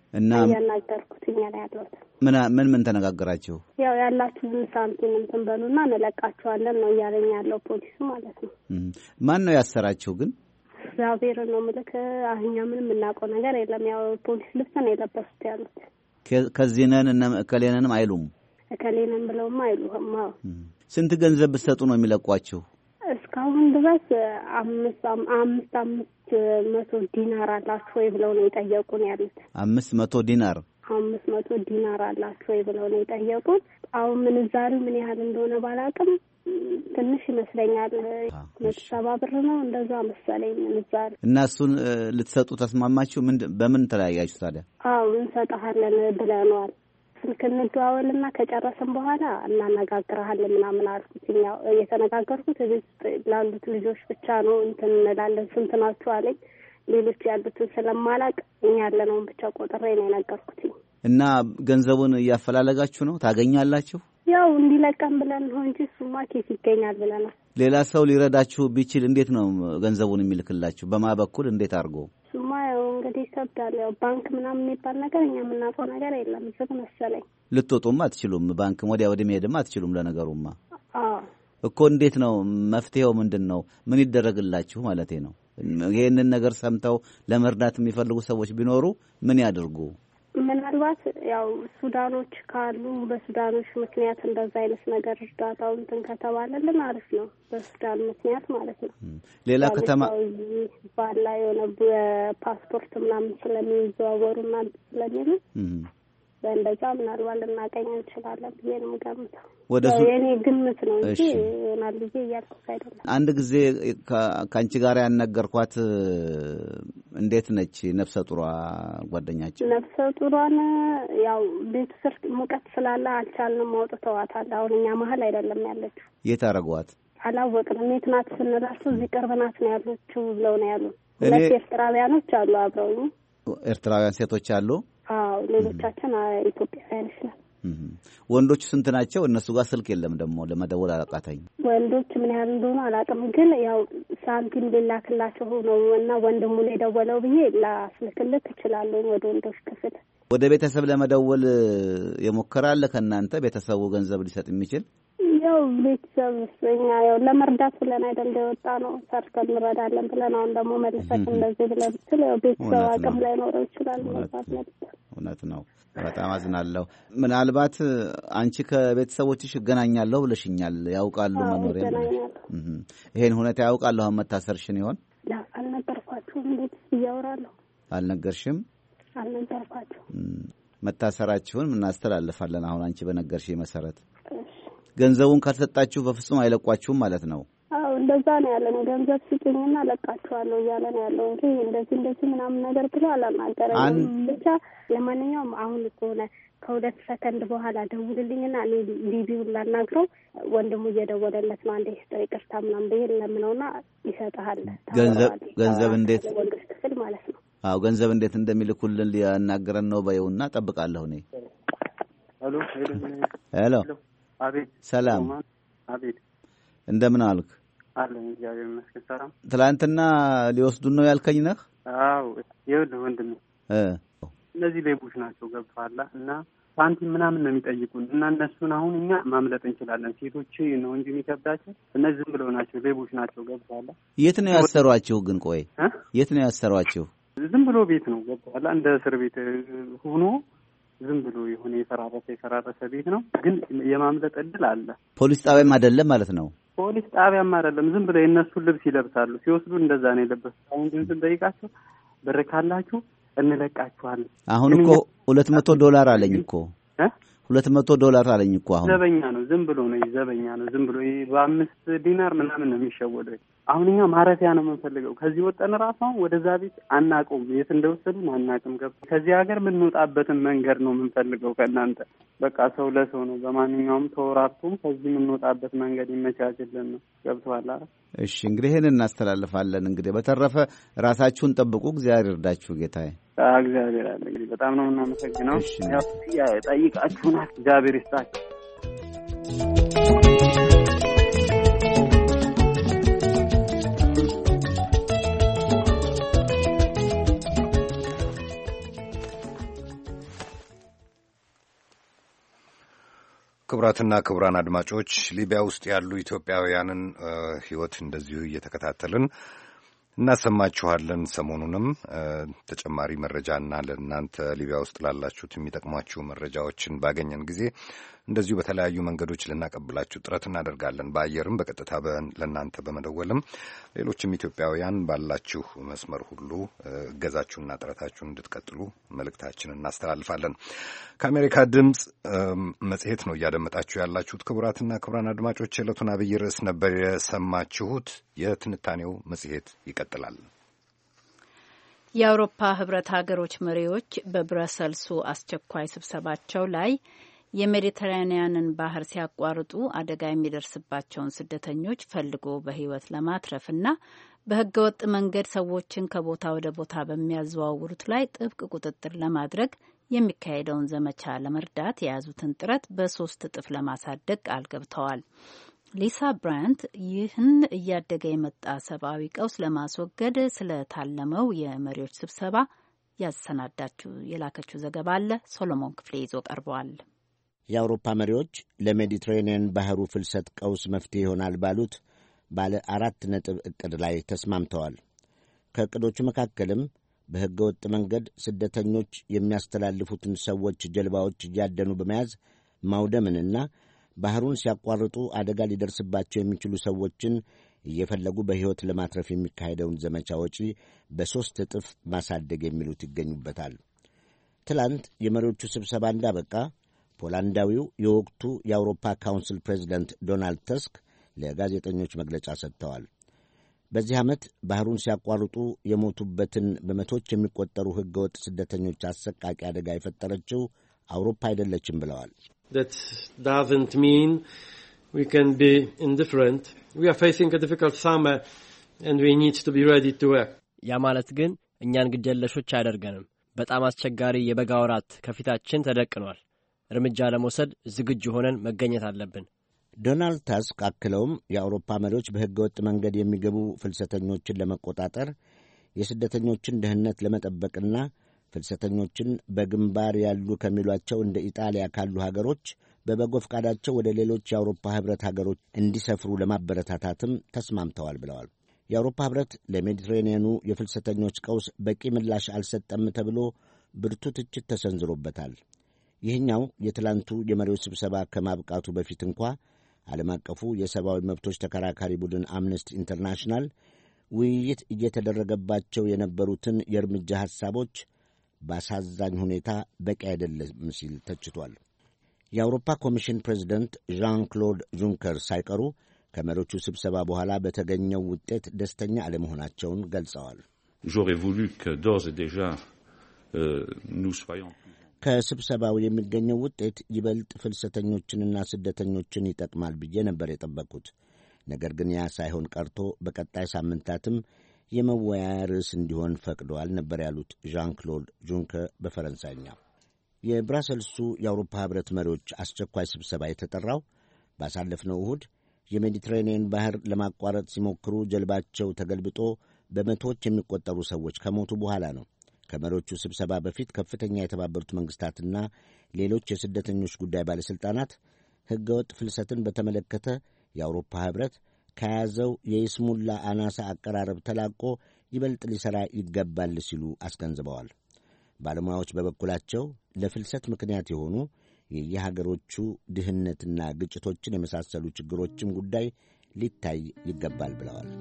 Speaker 6: እና ያናገርኩት እኛ ላይ ያለሁት
Speaker 11: ምን ምን ምን ተነጋገራችሁ?
Speaker 6: ያው ያላችሁን ሳንቲም እንትን በሉና እንለቃችኋለን ነው እያለኝ ያለው ፖሊሱ ማለት ነው።
Speaker 11: ማን ነው ያሰራችሁ ግን?
Speaker 6: እግዚአብሔር ነው ምልክ አህኛ ምንም እናውቀው ነገር የለም። ያው ፖሊስ ልብስ ነው የለበሱት ያሉት።
Speaker 11: ከዚህ ነን እና ከሌነንም አይሉም።
Speaker 6: ከሌነን ብለውም አይሉም። አዎ
Speaker 11: ስንት ገንዘብ ብትሰጡ ነው የሚለቋችሁ?
Speaker 6: እስካሁን ድረስ አምስት አምስት አምስት መቶ ዲናር አላችሁ ወይ ብለው ነው የጠየቁን ያሉት።
Speaker 11: አምስት መቶ ዲናር
Speaker 6: አምስት መቶ ዲናር አላችሁ ወይ ብለው ነው የጠየቁት። አሁን ምንዛሬው ምን ያህል እንደሆነ ባላውቅም ትንሽ ይመስለኛል ሰባ ብር ነው እንደዛ መሰለኝ ምንዛሬ። እና
Speaker 11: እሱን ልትሰጡ ተስማማችሁ? ምን በምን ተለያያችሁ ታዲያ?
Speaker 6: አዎ እንሰጣለን ብለናል። ስልክ እንደዋወልና ከጨረስን በኋላ እናነጋግርሃለን ምናምን አልኩት። ያው የተነጋገርኩት እዚህ ላሉት ልጆች ብቻ ነው እንትን እንላለን ስንት ናችሁ አለኝ። ሌሎች ያሉትን ስለማላቅ እኛ ያለነውን ብቻ ቆጥሬ ነው የነገርኩት።
Speaker 11: እና ገንዘቡን እያፈላለጋችሁ ነው ታገኛላችሁ?
Speaker 6: ያው እንዲለቀም ብለን ነው እንጂ ሱማ ኬት ይገኛል ብለናል።
Speaker 11: ሌላ ሰው ሊረዳችሁ ቢችል እንዴት ነው ገንዘቡን የሚልክላችሁ? በማ በኩል እንዴት አድርጎ?
Speaker 6: ሱማ ያው እንግዲህ ይከብዳል። ያው ባንክ ምናምን የሚባል ነገር እኛ የምናውቀው ነገር የለም። ዝግ መሰለኝ።
Speaker 11: ልትወጡም አትችሉም፣ ባንክ ወዲያ ወዲህ መሄድም አትችሉም። ለነገሩማ
Speaker 6: አዎ
Speaker 11: እኮ እንዴት ነው መፍትሄው? ምንድነው? ምን ይደረግላችሁ ማለቴ ነው። ይሄንን ነገር ሰምተው ለመርዳት የሚፈልጉ ሰዎች ቢኖሩ ምን ያድርጉ?
Speaker 6: ምናልባት ያው ሱዳኖች ካሉ በሱዳኖች ምክንያት እንደዛ አይነት ነገር እርዳታው እንትን ከተባለልን አሪፍ ነው። በሱዳን ምክንያት ማለት ነው።
Speaker 11: ሌላ ከተማ
Speaker 6: ባላ የሆነ ፓስፖርት ምናምን ስለሚዘዋወሩና ስለሚሉ በእንደዛ ምናልባት ልናገኝ እንችላለን ብዬ ነው የምገምተው።
Speaker 11: ወደሱ
Speaker 6: የኔ ግምት ነው እንጂ ይሆናል ብዬ እያልኩት አይደለም።
Speaker 11: አንድ ጊዜ ከአንቺ ጋር ያነገርኳት እንዴት ነች ነፍሰ ጡሯ ጓደኛችን?
Speaker 6: ነፍሰ ጡሯን ያው ቤት ስር ሙቀት ስላለ አልቻልንም አውጥተዋታል። አሁን እኛ መሀል አይደለም ያለችው።
Speaker 11: የት አደረጓት?
Speaker 6: አላወቅንም። የት ናት ስንላቸው እዚህ ቅርብ ናት ነው ያለችው ብለው ነው ያሉት። ሁለት ኤርትራውያኖች አሉ አብረውኝ።
Speaker 11: ኤርትራውያን ሴቶች አሉ?
Speaker 6: አዎ ሌሎቻችን ኢትዮጵያውያን ነን።
Speaker 11: ወንዶች ስንት ናቸው? እነሱ ጋር ስልክ የለም ደግሞ ለመደወል አላቃተኝ።
Speaker 6: ወንዶች ምን ያህል እንደሆነ አላውቅም፣ ግን ያው ሳንቲም ሊላክላቸው ነው እና ወንድሙ ላይ ደወለው ብዬ ላስልክልህ እችላለሁ ወደ ወንዶች ክፍል።
Speaker 11: ወደ ቤተሰብ ለመደወል የሞከራለ ከእናንተ ቤተሰቡ ገንዘብ ሊሰጥ የሚችል?
Speaker 6: ያው ቤተሰብ እኛ ያው ለመርዳት ብለን አይደል እንደወጣ ነው ሰርተን እንረዳለን ብለን አሁን ደግሞ መልሰን እንደዚህ ብለን ስለ ያው ቤተሰብ አቅም ላይ ኖረው ይችላል ማለት ነው።
Speaker 11: እውነት ነው። በጣም አዝናለሁ። ምናልባት አንቺ ከቤተሰቦችሽ እገናኛለሁ ብለሽኛል። ያውቃሉ መኖሬን? ይሄን ሁኔታ ያውቃሉ? አሁን መታሰርሽን ይሆን?
Speaker 6: ላ አልነገርኳችሁም። እንዴት እያወራለሁ?
Speaker 11: አልነገርሽም?
Speaker 6: አልነገርኳችሁም።
Speaker 11: መታሰራችሁን እናስተላልፋለን አሁን አንቺ በነገርሽ መሰረት። ገንዘቡን ካልሰጣችሁ በፍጹም አይለቋችሁም ማለት ነው?
Speaker 6: አዎ እንደዛ ነው ያለው። ገንዘብ ስጡኝና ለቃችኋለሁ እያለ ነው ያለው እንጂ እንደዚህ እንደዚህ ምናምን ነገር ብሎ አላናገረም። ብቻ ለማንኛውም አሁን ከሆነ ከሁለት ሰከንድ በኋላ ደውልልኝና እኔ ሊቢውን ላናግረው። ወንድሙ እየደወለለት ነው። አንዴ ይቅርታ ምናምን ብዬ ለምነውና ይሰጣል።
Speaker 11: ገንዘብ ገንዘብ እንዴት
Speaker 6: ወንዶች ክፍል ማለት ነው።
Speaker 11: አዎ ገንዘብ እንዴት እንደሚልኩልን ሊያናግረን ነው በይውና ጠብቃለሁ እኔ።
Speaker 7: ሄሎ
Speaker 11: ሄሎ
Speaker 7: አቤት።
Speaker 11: ሰላም።
Speaker 7: አቤት።
Speaker 11: እንደምን አልክ?
Speaker 7: አለን እግዚአብሔር ይመስገን ሰላም።
Speaker 11: ትላንትና ሊወስዱን ነው ያልከኝ ነህ?
Speaker 7: አዎ ይኸውልህ ወንድሜ እ እነዚህ ሌቦች ናቸው ገብቶሃል። እና ሳንቲም ምናምን ነው የሚጠይቁን እና እነሱን አሁን እኛ ማምለጥ እንችላለን። ሴቶች ነው እንጂ የሚከብዳቸው እነዚህ ዝም ብለው ናቸው፣ ሌቦች ናቸው ገብቶሃል።
Speaker 11: የት ነው ያሰሯችሁ ግን? ቆይ የት ነው ያሰሯችሁ?
Speaker 7: ዝም ብሎ ቤት ነው ገብቶሃል። እንደ እስር ቤት ሆኖ ዝም ብሎ የሆነ የፈራረሰ የፈራረሰ ቤት ነው፣ ግን የማምለጥ እድል አለ።
Speaker 11: ፖሊስ ጣቢያም አይደለም ማለት ነው?
Speaker 7: ፖሊስ ጣቢያም አይደለም። ዝም ብለው የእነሱን ልብስ ይለብሳሉ። ሲወስዱ እንደዛ ነው የለበሱት። አሁን ግን ስንጠይቃቸው ብር ካላችሁ እንለቃችኋለን።
Speaker 11: አሁን እኮ ሁለት መቶ ዶላር አለኝ እኮ እ ሁለት መቶ ዶላር አለኝ እኮ። አሁን
Speaker 7: ዘበኛ ነው፣ ዝም ብሎ ነው ዘበኛ ነው። ዝም ብሎ በአምስት ዲናር ምናምን ነው የሚሸወደው። አሁን እኛ ማረፊያ ነው የምንፈልገው። ከዚህ ወጣን ራሱ አሁን ወደዛ ቤት አናውቀውም፣ የት እንደወሰዱን አናውቅም። ገብቶ ከዚህ ሀገር የምንወጣበትን መንገድ ነው የምንፈልገው ከእናንተ። በቃ ሰው ለሰው ነው። በማንኛውም ተወራርቶም ከዚህ የምንወጣበት መንገድ ይመቻችልን ነው። ገብቶሃል አይደል?
Speaker 11: እሺ እንግዲህ ይሄን እናስተላልፋለን። እንግዲህ በተረፈ ራሳችሁን ጠብቁ። እግዚአብሔር ይርዳችሁ ጌታዬ።
Speaker 7: እግዚአብሔር አለ። እንግዲህ በጣም ነው የምናመሰግነው። ያው ጠይቃችሁናል። እግዚአብሔር ይስጣችሁ።
Speaker 2: ክቡራትና ክቡራን አድማጮች ሊቢያ ውስጥ ያሉ ኢትዮጵያውያንን ሕይወት እንደዚሁ እየተከታተልን እናሰማችኋለን። ሰሞኑንም ተጨማሪ መረጃና ለእናንተ ሊቢያ ውስጥ ላላችሁት የሚጠቅሟችሁ መረጃዎችን ባገኘን ጊዜ እንደዚሁ በተለያዩ መንገዶች ልናቀብላችሁ ጥረት እናደርጋለን። በአየርም በቀጥታ ለእናንተ በመደወልም ሌሎችም ኢትዮጵያውያን ባላችሁ መስመር ሁሉ እገዛችሁና ጥረታችሁን እንድትቀጥሉ መልእክታችንን እናስተላልፋለን። ከአሜሪካ ድምፅ መጽሔት ነው እያደመጣችሁ ያላችሁት። ክቡራትና ክቡራን አድማጮች የዕለቱን አብይ ርዕስ ነበር የሰማችሁት። የትንታኔው መጽሔት ይቀጥላል።
Speaker 1: የአውሮፓ ህብረት ሀገሮች መሪዎች በብረሰልሱ አስቸኳይ ስብሰባቸው ላይ የሜዲተራኒያንን ባህር ሲያቋርጡ አደጋ የሚደርስባቸውን ስደተኞች ፈልጎ በህይወት ለማትረፍና በህገወጥ መንገድ ሰዎችን ከቦታ ወደ ቦታ በሚያዘዋውሩት ላይ ጥብቅ ቁጥጥር ለማድረግ የሚካሄደውን ዘመቻ ለመርዳት የያዙትን ጥረት በሶስት እጥፍ ለማሳደግ ቃል ገብተዋል። ሊሳ ብራንት ይህን እያደገ የመጣ ሰብአዊ ቀውስ ለማስወገድ ስለታለመው የመሪዎች ስብሰባ ያሰናዳችው የላከችው ዘገባ አለ። ሶሎሞን ክፍሌ ይዞ ቀርበዋል።
Speaker 4: የአውሮፓ መሪዎች ለሜዲትሬኒየን ባህሩ ፍልሰት ቀውስ መፍትሄ ይሆናል ባሉት ባለ አራት ነጥብ ዕቅድ ላይ ተስማምተዋል። ከዕቅዶቹ መካከልም በሕገ ወጥ መንገድ ስደተኞች የሚያስተላልፉትን ሰዎች ጀልባዎች እያደኑ በመያዝ ማውደምንና ባህሩን ሲያቋርጡ አደጋ ሊደርስባቸው የሚችሉ ሰዎችን እየፈለጉ በሕይወት ለማትረፍ የሚካሄደውን ዘመቻ ወጪ በሦስት እጥፍ ማሳደግ የሚሉት ይገኙበታል። ትላንት የመሪዎቹ ስብሰባ እንዳበቃ ፖላንዳዊው የወቅቱ የአውሮፓ ካውንስል ፕሬዚደንት ዶናልድ ተስክ ለጋዜጠኞች መግለጫ ሰጥተዋል። በዚህ ዓመት ባህሩን ሲያቋርጡ የሞቱበትን በመቶች የሚቆጠሩ ሕገወጥ ስደተኞች አሰቃቂ አደጋ የፈጠረችው አውሮፓ አይደለችም ብለዋል።
Speaker 12: That doesn't mean we can be indifferent. We are facing a difficult summer and we need to be ready to act.
Speaker 5: ያ ማለት ግን እኛን ግዴለሾች አያደርገንም። በጣም አስቸጋሪ የበጋ ወራት ከፊታችን ተደቅኗል። እርምጃ ለመውሰድ ዝግጁ ሆነን መገኘት አለብን።
Speaker 4: ዶናልድ ታስክ አክለውም የአውሮፓ መሪዎች በሕገ ወጥ መንገድ የሚገቡ ፍልሰተኞችን ለመቆጣጠር የስደተኞችን ደህንነት ለመጠበቅና ፍልሰተኞችን በግንባር ያሉ ከሚሏቸው እንደ ኢጣሊያ ካሉ ሀገሮች በበጎ ፈቃዳቸው ወደ ሌሎች የአውሮፓ ኅብረት ሀገሮች እንዲሰፍሩ ለማበረታታትም ተስማምተዋል ብለዋል። የአውሮፓ ኅብረት ለሜዲትሬኒየኑ የፍልሰተኞች ቀውስ በቂ ምላሽ አልሰጠም ተብሎ ብርቱ ትችት ተሰንዝሮበታል። ይህኛው የትላንቱ የመሪዎች ስብሰባ ከማብቃቱ በፊት እንኳ ዓለም አቀፉ የሰብአዊ መብቶች ተከራካሪ ቡድን አምነስቲ ኢንተርናሽናል ውይይት እየተደረገባቸው የነበሩትን የእርምጃ ሐሳቦች በአሳዛኝ ሁኔታ በቂ አይደለም ሲል ተችቷል። የአውሮፓ ኮሚሽን ፕሬዚደንት ዣን ክሎድ ጁንከር ሳይቀሩ ከመሪዎቹ ስብሰባ በኋላ በተገኘው ውጤት ደስተኛ አለመሆናቸውን ገልጸዋል። ከስብሰባው የሚገኘው ውጤት ይበልጥ ፍልሰተኞችንና ስደተኞችን ይጠቅማል ብዬ ነበር የጠበቅኩት። ነገር ግን ያ ሳይሆን ቀርቶ በቀጣይ ሳምንታትም የመወያያ ርዕስ እንዲሆን ፈቅደዋል ነበር ያሉት ዣን ክሎድ ጁንከር በፈረንሳይኛ። የብራሰልሱ የአውሮፓ ኅብረት መሪዎች አስቸኳይ ስብሰባ የተጠራው ባሳለፍነው እሁድ የሜዲትሬኒየን ባህር ለማቋረጥ ሲሞክሩ ጀልባቸው ተገልብጦ በመቶዎች የሚቆጠሩ ሰዎች ከሞቱ በኋላ ነው። ከመሪዎቹ ስብሰባ በፊት ከፍተኛ የተባበሩት መንግሥታትና ሌሎች የስደተኞች ጉዳይ ባለሥልጣናት ሕገወጥ ፍልሰትን በተመለከተ የአውሮፓ ኅብረት ከያዘው የይስሙላ አናሳ አቀራረብ ተላቆ ይበልጥ ሊሠራ ይገባል ሲሉ አስገንዝበዋል። ባለሙያዎች በበኩላቸው ለፍልሰት ምክንያት የሆኑ የየሀገሮቹ ድህነትና ግጭቶችን የመሳሰሉ ችግሮችም ጉዳይ ሊታይ ይገባል ብለዋል።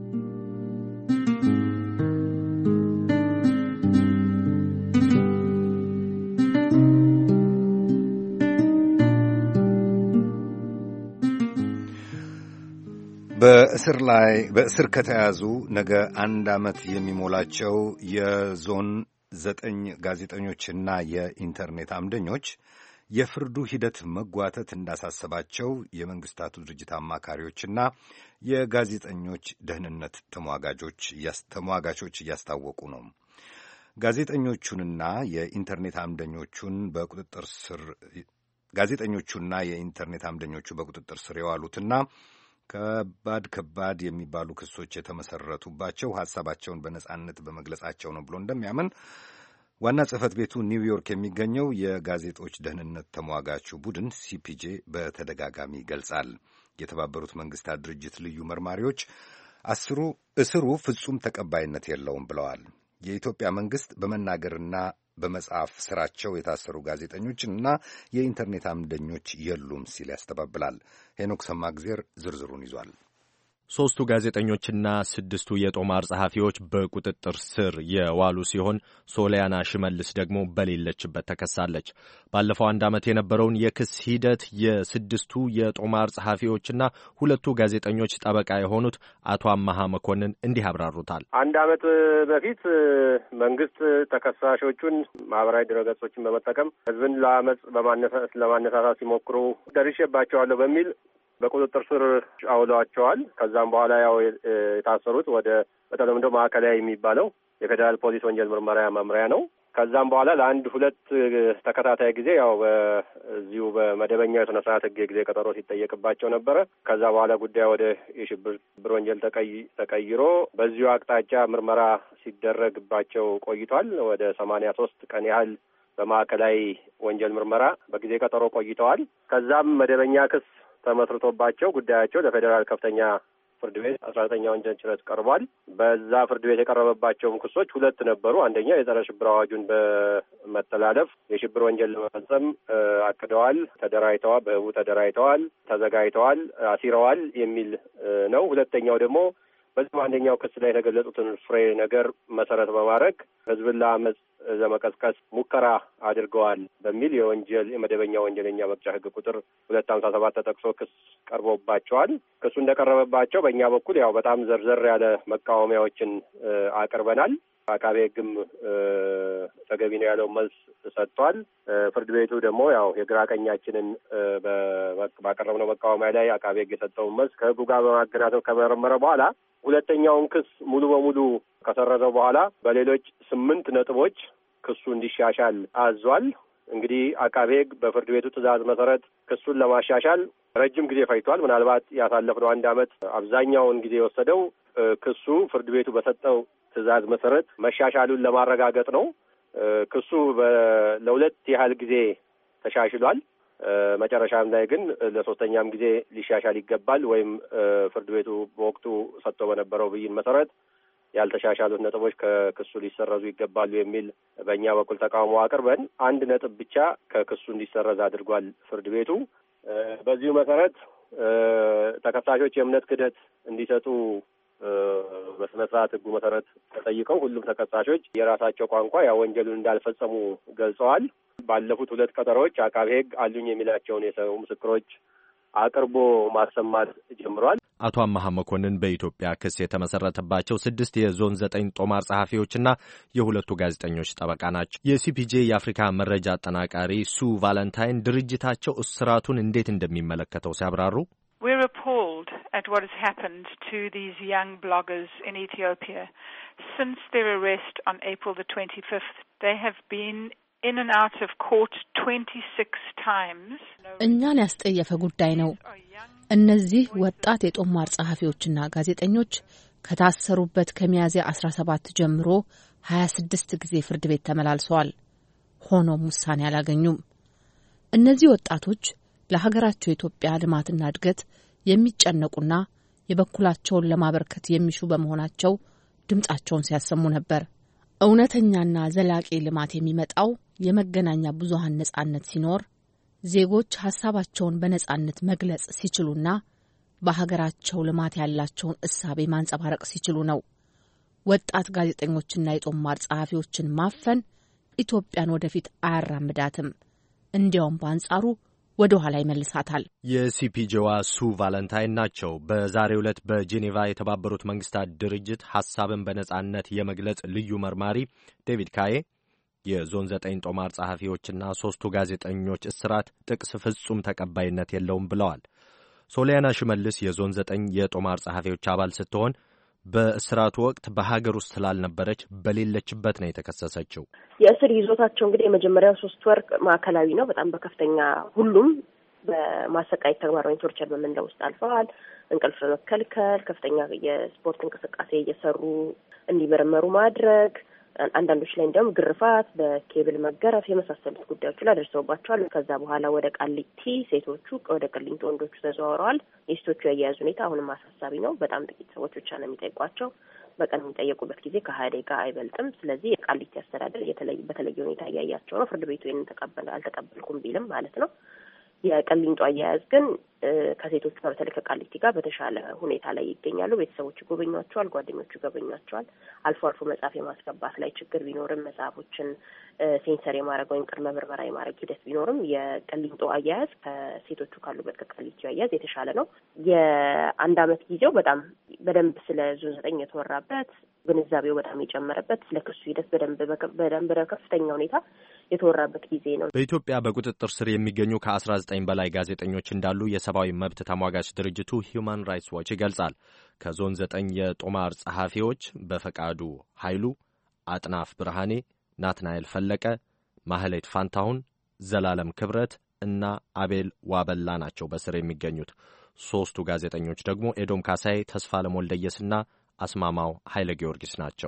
Speaker 2: በእስር ላይ በእስር ከተያዙ ነገ አንድ ዓመት የሚሞላቸው የዞን ዘጠኝ ጋዜጠኞችና የኢንተርኔት አምደኞች የፍርዱ ሂደት መጓተት እንዳሳሰባቸው የመንግስታቱ ድርጅት አማካሪዎችና የጋዜጠኞች ደህንነት ተሟጋቾች እያስታወቁ ነው። ጋዜጠኞቹንና የኢንተርኔት አምደኞቹን በቁጥጥር ስር ጋዜጠኞቹና የኢንተርኔት አምደኞቹ በቁጥጥር ስር የዋሉትና ከባድ ከባድ የሚባሉ ክሶች የተመሰረቱባቸው ሐሳባቸውን በነጻነት በመግለጻቸው ነው ብሎ እንደሚያምን ዋና ጽሕፈት ቤቱ ኒውዮርክ የሚገኘው የጋዜጦች ደህንነት ተሟጋቹ ቡድን ሲፒጄ በተደጋጋሚ ይገልጻል። የተባበሩት መንግስታት ድርጅት ልዩ መርማሪዎች አስሩ እስሩ ፍጹም ተቀባይነት የለውም ብለዋል። የኢትዮጵያ መንግስት በመናገርና በመጽሐፍ ስራቸው የታሰሩ ጋዜጠኞችና የኢንተርኔት አምደኞች የሉም ሲል ያስተባብላል። ሄኖክ ሰማግዜር ዝርዝሩን ይዟል።
Speaker 13: ሦስቱ ጋዜጠኞችና ስድስቱ የጦማር ጸሐፊዎች በቁጥጥር ስር የዋሉ ሲሆን ሶሊያና ሽመልስ ደግሞ በሌለችበት ተከሳለች። ባለፈው አንድ ዓመት የነበረውን የክስ ሂደት የስድስቱ የጦማር ጸሐፊዎችና ሁለቱ ጋዜጠኞች ጠበቃ የሆኑት አቶ አመሃ መኮንን እንዲህ አብራሩታል።
Speaker 14: አንድ ዓመት በፊት መንግስት ተከሳሾቹን ማህበራዊ ድረገጾችን በመጠቀም ህዝብን ለአመፅ ለማነሳሳት ሲሞክሩ ደርሼባቸዋለሁ በሚል በቁጥጥር ስር አውለዋቸዋል። ከዛም በኋላ ያው የታሰሩት ወደ በተለምዶ ማዕከላዊ የሚባለው የፌዴራል ፖሊስ ወንጀል ምርመራ መምሪያ ነው። ከዛም በኋላ ለአንድ ሁለት ተከታታይ ጊዜ ያው በዚሁ በመደበኛው የሥነ ስርዓት ሕግ ጊዜ ቀጠሮ ሲጠየቅባቸው ነበረ። ከዛ በኋላ ጉዳዩ ወደ የሽብር ወንጀል ተቀይሮ በዚሁ አቅጣጫ ምርመራ ሲደረግባቸው ቆይቷል። ወደ ሰማንያ ሶስት ቀን ያህል በማዕከላዊ ወንጀል ምርመራ በጊዜ ቀጠሮ ቆይተዋል። ከዛም መደበኛ ክስ ተመስርቶባቸው ጉዳያቸው ለፌዴራል ከፍተኛ ፍርድ ቤት አስራ ዘጠነኛ ወንጀል ችሎት ቀርቧል። በዛ ፍርድ ቤት የቀረበባቸውም ክሶች ሁለት ነበሩ። አንደኛ የጸረ ሽብር አዋጁን በመተላለፍ የሽብር ወንጀል ለመፈጸም አቅደዋል፣ ተደራጅተዋል፣ በህቡ ተደራጅተዋል፣ ተዘጋጅተዋል፣ አሲረዋል የሚል ነው። ሁለተኛው ደግሞ በዚህ አንደኛው ክስ ላይ የተገለጹትን ፍሬ ነገር መሰረት በማድረግ ህዝብን ለአመፅ ለመቀስቀስ ሙከራ አድርገዋል በሚል የወንጀል የመደበኛ ወንጀለኛ መቅጫ ህግ ቁጥር ሁለት ሀምሳ ሰባት ተጠቅሶ ክስ ቀርቦባቸዋል። ክሱ እንደቀረበባቸው በእኛ በኩል ያው በጣም ዘርዘር ያለ መቃወሚያዎችን አቅርበናል። አቃቤ ህግም ተገቢ ነው ያለው መልስ ሰጥቷል። ፍርድ ቤቱ ደግሞ ያው የግራ ቀኛችንን ባቀረብነው መቃወሚያ ላይ አቃቤ ህግ የሰጠውን መልስ ከህጉ ጋር በማገናዘብ ከመረመረ በኋላ ሁለተኛውን ክስ ሙሉ በሙሉ ከሰረዘው በኋላ በሌሎች ስምንት ነጥቦች ክሱ እንዲሻሻል አዟል። እንግዲህ አቃቤ ህግ በፍርድ ቤቱ ትዕዛዝ መሰረት ክሱን ለማሻሻል ረጅም ጊዜ ፈጅቷል። ምናልባት ያሳለፍነው አንድ ዓመት አብዛኛውን ጊዜ የወሰደው ክሱ ፍርድ ቤቱ በሰጠው ትዕዛዝ መሰረት መሻሻሉን ለማረጋገጥ ነው። ክሱ ለሁለት ያህል ጊዜ ተሻሽሏል። መጨረሻም ላይ ግን ለሶስተኛም ጊዜ ሊሻሻል ይገባል ወይም ፍርድ ቤቱ በወቅቱ ሰጥቶ በነበረው ብይን መሰረት ያልተሻሻሉት ነጥቦች ከክሱ ሊሰረዙ ይገባሉ የሚል በእኛ በኩል ተቃውሞ አቅርበን አንድ ነጥብ ብቻ ከክሱ እንዲሰረዝ አድርጓል ፍርድ ቤቱ። በዚሁ መሰረት ተከሳሾች የእምነት ክህደት እንዲሰጡ በስነ ስርዓት ህጉ መሰረት ተጠይቀው ሁሉም ተከሳሾች የራሳቸው ቋንቋ ያ ወንጀሉን እንዳልፈጸሙ ገልጸዋል። ባለፉት ሁለት ቀጠሮዎች አቃቤ ህግ አሉኝ የሚላቸውን የሰው ምስክሮች አቅርቦ ማሰማት ጀምሯል።
Speaker 13: አቶ አመሃ መኮንን በኢትዮጵያ ክስ የተመሰረተባቸው ስድስት የዞን ዘጠኝ ጦማር ጸሐፊዎችና የሁለቱ ጋዜጠኞች ጠበቃ ናቸው። የሲፒጄ የአፍሪካ መረጃ አጠናቃሪ ሱ ቫለንታይን ድርጅታቸው እስራቱን እንዴት እንደሚመለከተው ሲያብራሩ
Speaker 15: We're appalled at what has happened to these young bloggers in Ethiopia. Since their arrest on April the twenty-fifth, they have been in and out of court twenty-six times.
Speaker 9: እኛን ያስጠየፈ ጉዳይ ነው። እነዚህ ወጣት የጦማር ጸሐፊዎችና ጋዜጠኞች ከታሰሩበት ከሚያዝያ አስራ ሰባት ጀምሮ ሀያ ስድስት ጊዜ ፍርድ ቤት ተመላልሰዋል። ሆኖም ውሳኔ አላገኙም። እነዚህ ወጣቶች ለሀገራቸው የኢትዮጵያ ልማትና እድገት የሚጨነቁና የበኩላቸውን ለማበርከት የሚሹ በመሆናቸው ድምጻቸውን ሲያሰሙ ነበር። እውነተኛና ዘላቂ ልማት የሚመጣው የመገናኛ ብዙሃን ነጻነት ሲኖር፣ ዜጎች ሀሳባቸውን በነጻነት መግለጽ ሲችሉና በሀገራቸው ልማት ያላቸውን እሳቤ ማንጸባረቅ ሲችሉ ነው። ወጣት ጋዜጠኞችና የጦማር ጸሐፊዎችን ማፈን ኢትዮጵያን ወደፊት አያራምዳትም። እንዲያውም በአንጻሩ ወደ ኋላ ይመልሳታል።
Speaker 13: የሲፒጄዋ ሱ ቫለንታይን ናቸው። በዛሬው ዕለት በጄኔቫ የተባበሩት መንግስታት ድርጅት ሐሳብን በነጻነት የመግለጽ ልዩ መርማሪ ዴቪድ ካዬ የዞን ዘጠኝ ጦማር ጸሐፊዎችና ሦስቱ ጋዜጠኞች እስራት ጥቅስ ፍጹም ተቀባይነት የለውም ብለዋል። ሶሊያና ሽመልስ የዞን ዘጠኝ የጦማር ጸሐፊዎች አባል ስትሆን በእስራቱ ወቅት በሀገር ውስጥ ስላልነበረች በሌለችበት ነው የተከሰሰችው።
Speaker 16: የእስር ይዞታቸው እንግዲህ የመጀመሪያው ሶስት ወር ማዕከላዊ ነው። በጣም በከፍተኛ ሁሉም በማሰቃየት ተግባር ወይም ቶርቸር በምንለው ውስጥ አልፈዋል። እንቅልፍ መከልከል፣ ከፍተኛ የስፖርት እንቅስቃሴ እየሰሩ እንዲመረመሩ ማድረግ፣ አንዳንዶች ላይ እንደውም ግርፋት፣ በኬብል መገረፍ የመሳሰሉት ጉዳዮች ላይ ደርሰውባቸዋል። ከዛ በኋላ ወደ ቃሊቲ ሴቶቹ ወደ ቅሊንጦ ወንዶቹ ተዘዋውረዋል። የሴቶቹ የአያያዝ ሁኔታ አሁንም አሳሳቢ ነው። በጣም ጥቂት ሰዎች ብቻ ነው የሚጠይቋቸው። በቀን የሚጠየቁበት ጊዜ ከሀያ ደቂቃ አይበልጥም። ስለዚህ የቃሊቲ አስተዳደር በተለየ ሁኔታ እያያቸው ነው። ፍርድ ቤቱ ይህንን ተቀበለ አልተቀበልኩም ቢልም ማለት ነው። የቅሊንጦ አያያዝ ግን ከሴቶቹ ጋር በተለይ ከቃሊቲ ጋር በተሻለ ሁኔታ ላይ ይገኛሉ። ቤተሰቦቹ ጎበኟቸዋል፣ ጓደኞቹ ጎበኟቸዋል። አልፎ አልፎ መጽሐፍ የማስገባት ላይ ችግር ቢኖርም መጽሐፎችን ሴንሰር የማድረግ ወይም ቅድመ ምርመራ የማድረግ ሂደት ቢኖርም የቅሊንጦ አያያዝ ከሴቶቹ ካሉበት ከቃሊቲ አያያዝ የተሻለ ነው። የአንድ አመት ጊዜው በጣም በደንብ ስለ ዞን ዘጠኝ የተወራበት ግንዛቤው በጣም የጨመረበት ስለ ክሱ ሂደት በደንብ በደንብ በከፍተኛ ሁኔታ የተወራበት ጊዜ ነው።
Speaker 13: በኢትዮጵያ በቁጥጥር ስር የሚገኙ ከአስራ ዘጠኝ በላይ ጋዜጠኞች እንዳሉ የሰብአዊ መብት ተሟጋች ድርጅቱ ሂዩማን ራይትስ ዋች ይገልጻል። ከዞን ዘጠኝ የጦማር ጸሐፊዎች በፈቃዱ ኃይሉ፣ አጥናፍ ብርሃኔ፣ ናትናኤል ፈለቀ፣ ማህሌት ፋንታሁን፣ ዘላለም ክብረት እና አቤል ዋበላ ናቸው በስር የሚገኙት። ሦስቱ ጋዜጠኞች ደግሞ ኤዶም ካሳይ፣ ተስፋለም ወልደየስና አስማማው ኃይለ ጊዮርጊስ ናቸው።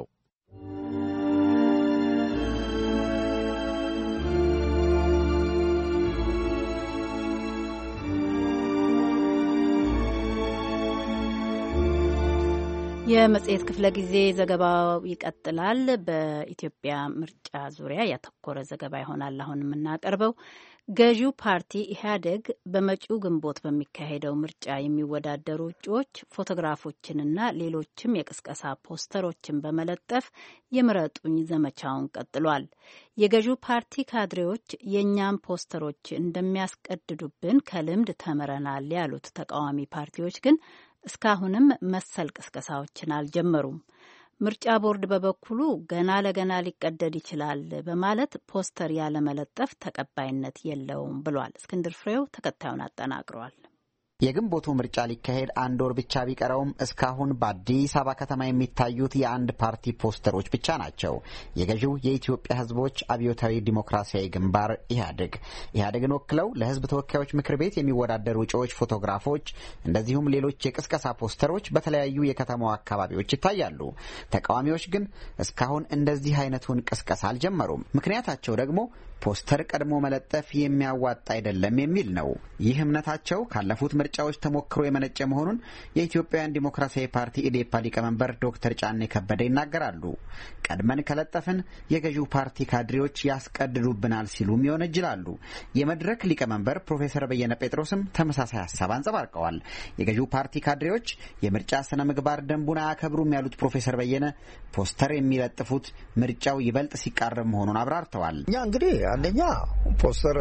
Speaker 1: የመጽሔት ክፍለ ጊዜ ዘገባው ይቀጥላል። በኢትዮጵያ ምርጫ ዙሪያ ያተኮረ ዘገባ ይሆናል አሁን የምናቀርበው። ገዢው ፓርቲ ኢህአዴግ በመጪው ግንቦት በሚካሄደው ምርጫ የሚወዳደሩ እጩዎች ፎቶግራፎችንና ሌሎችም የቅስቀሳ ፖስተሮችን በመለጠፍ የምረጡኝ ዘመቻውን ቀጥሏል። የገዢው ፓርቲ ካድሬዎች የእኛም ፖስተሮች እንደሚያስቀድዱብን ከልምድ ተምረናል ያሉት ተቃዋሚ ፓርቲዎች ግን እስካሁንም መሰል ቅስቀሳዎችን አልጀመሩም። ምርጫ ቦርድ በበኩሉ ገና ለገና ሊቀደድ ይችላል በማለት ፖስተር ያለመለጠፍ ተቀባይነት የለውም ብሏል። እስክንድር ፍሬው ተከታዩን አጠናቅሯል።
Speaker 8: የግንቦቱ ምርጫ ሊካሄድ አንድ ወር ብቻ ቢቀረውም እስካሁን በአዲስ አበባ ከተማ የሚታዩት የአንድ ፓርቲ ፖስተሮች ብቻ ናቸው። የገዢው የኢትዮጵያ ሕዝቦች አብዮታዊ ዲሞክራሲያዊ ግንባር ኢህአዴግ ኢህአዴግን ወክለው ለሕዝብ ተወካዮች ምክር ቤት የሚወዳደሩ እጩዎች ፎቶግራፎች፣ እንደዚሁም ሌሎች የቅስቀሳ ፖስተሮች በተለያዩ የከተማው አካባቢዎች ይታያሉ። ተቃዋሚዎች ግን እስካሁን እንደዚህ አይነቱን ቅስቀሳ አልጀመሩም። ምክንያታቸው ደግሞ ፖስተር ቀድሞ መለጠፍ የሚያዋጣ አይደለም የሚል ነው። ይህ እምነታቸው ካለፉት ምርጫዎች ተሞክሮ የመነጨ መሆኑን የኢትዮጵያውያን ዲሞክራሲያዊ ፓርቲ ኢዴፓ ሊቀመንበር ዶክተር ጫኔ ከበደ ይናገራሉ። ቀድመን ከለጠፍን የገዢው ፓርቲ ካድሬዎች ያስቀድዱብናል ሲሉም ይወነጅላሉ። የመድረክ ሊቀመንበር ፕሮፌሰር በየነ ጴጥሮስም ተመሳሳይ ሀሳብ አንጸባርቀዋል። የገዢው ፓርቲ ካድሬዎች የምርጫ ስነ ምግባር ደንቡን አያከብሩም ያሉት ፕሮፌሰር በየነ ፖስተር የሚለጥፉት ምርጫው ይበልጥ ሲቃረብ መሆኑን አብራርተዋል።
Speaker 17: እኛ እንግዲህ አንደኛ ፖስተር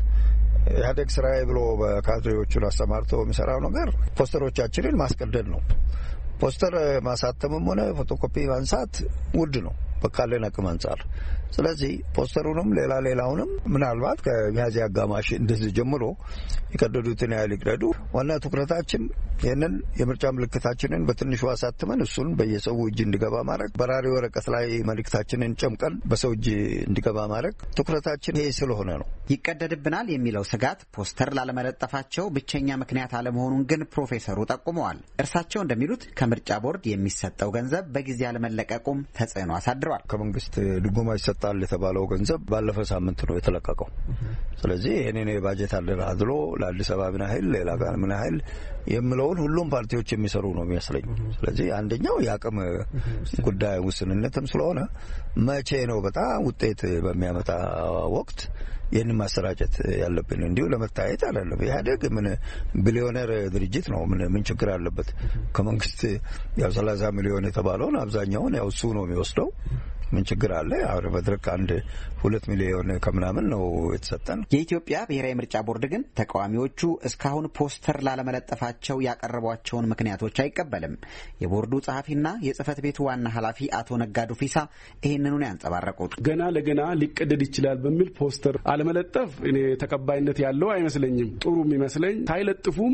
Speaker 17: ኢህአዴግ ስራዬ ብሎ በካድሬዎቹን አሰማርቶ የሚሰራው ነገር ፖስተሮቻችንን ማስቀደድ ነው። ፖስተር ማሳተምም ሆነ ፎቶኮፒ ማንሳት ውድ ነው በካለን አቅም አንጻር። ስለዚህ ፖስተሩንም ሌላ ሌላውንም ምናልባት ከሚያዝያ አጋማሽ እንደዚህ ጀምሮ የቀደዱትን ያህል ይቅደዱ። ዋና ትኩረታችን ይህንን የምርጫ ምልክታችንን በትንሹ አሳትመን እሱን በየሰው እጅ እንዲገባ ማድረግ፣ በራሪ ወረቀት ላይ መልእክታችንን ጨምቀን በሰው እጅ እንዲገባ ማድረግ ትኩረታችን ይሄ ስለሆነ ነው።
Speaker 8: ይቀደድብናል የሚለው ስጋት ፖስተር ላለመለጠፋቸው ብቸኛ ምክንያት አለመሆኑን ግን ፕሮፌሰሩ ጠቁመዋል። እርሳቸው እንደሚሉት ከምርጫ ቦርድ የሚሰጠው ገንዘብ በጊዜ አለመለቀቁም ተጽዕኖ አሳድሯል።
Speaker 17: ከመንግስት ድጎማ ይሰጣል የተባለው ገንዘብ ባለፈ ሳምንት ነው የተለቀቀው። ስለዚህ ይህንን የባጀት አድሎ ለአዲስ አበባ ምን ያህል ሌላ ጋር ምን ያህል የምለውን ሁሉም ፓርቲዎች የሚሰሩ ነው የሚመስለኝ። ስለዚህ አንደኛው የአቅም ጉዳይ ውስንነትም ስለሆነ መቼ ነው በጣም ውጤት በሚያመጣ ወቅት ይህን ማሰራጨት ያለብን፣ እንዲሁ ለመታየት አይደለም። ኢህአዴግ ምን ቢሊዮነር ድርጅት ነው። ምን ምን ችግር አለበት? ከመንግስት ያው ሰላሳ ሚሊዮን የተባለውን አብዛኛውን ያው እሱ ነው የሚወስደው። ምን ችግር አለ? አሁን መድረክ አንድ ሁለት ሚሊዮን ከምናምን ነው የተሰጠን።
Speaker 8: የኢትዮጵያ ብሔራዊ ምርጫ ቦርድ ግን ተቃዋሚዎቹ እስካሁን ፖስተር ላለመለጠፋቸው ያቀረቧቸውን ምክንያቶች አይቀበልም። የቦርዱ ጸሐፊና የጽህፈት ቤቱ ዋና ኃላፊ አቶ ነጋዱ ፊሳ ይህንኑን ያንጸባረቁት
Speaker 18: ገና ለገና ሊቀደድ ይችላል በሚል ፖስተር አለመለጠፍ እኔ ተቀባይነት ያለው አይመስለኝም። ጥሩ የሚመስለኝ ሳይለጥፉም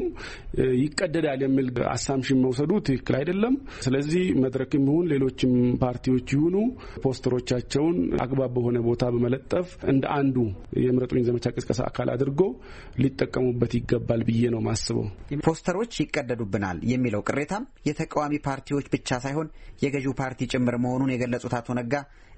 Speaker 18: ይቀደዳል የሚል አሳምሽን መውሰዱ ትክክል አይደለም። ስለዚህ መድረክም ይሁን ሌሎችም ፓርቲዎች ይሁኑ ፖስተሮቻቸውን አግባብ በሆነ ቦታ በመለጠፍ እንደ አንዱ የምረጡኝ ዘመቻ ቅስቀሳ አካል አድርጎ ሊጠቀሙበት ይገባል ብዬ ነው ማስበው።
Speaker 8: ፖስተሮች ይቀደዱብናል የሚለው ቅሬታም የተቃዋሚ ፓርቲዎች ብቻ ሳይሆን የገዢው ፓርቲ ጭምር መሆኑን የገለጹት አቶ ነጋ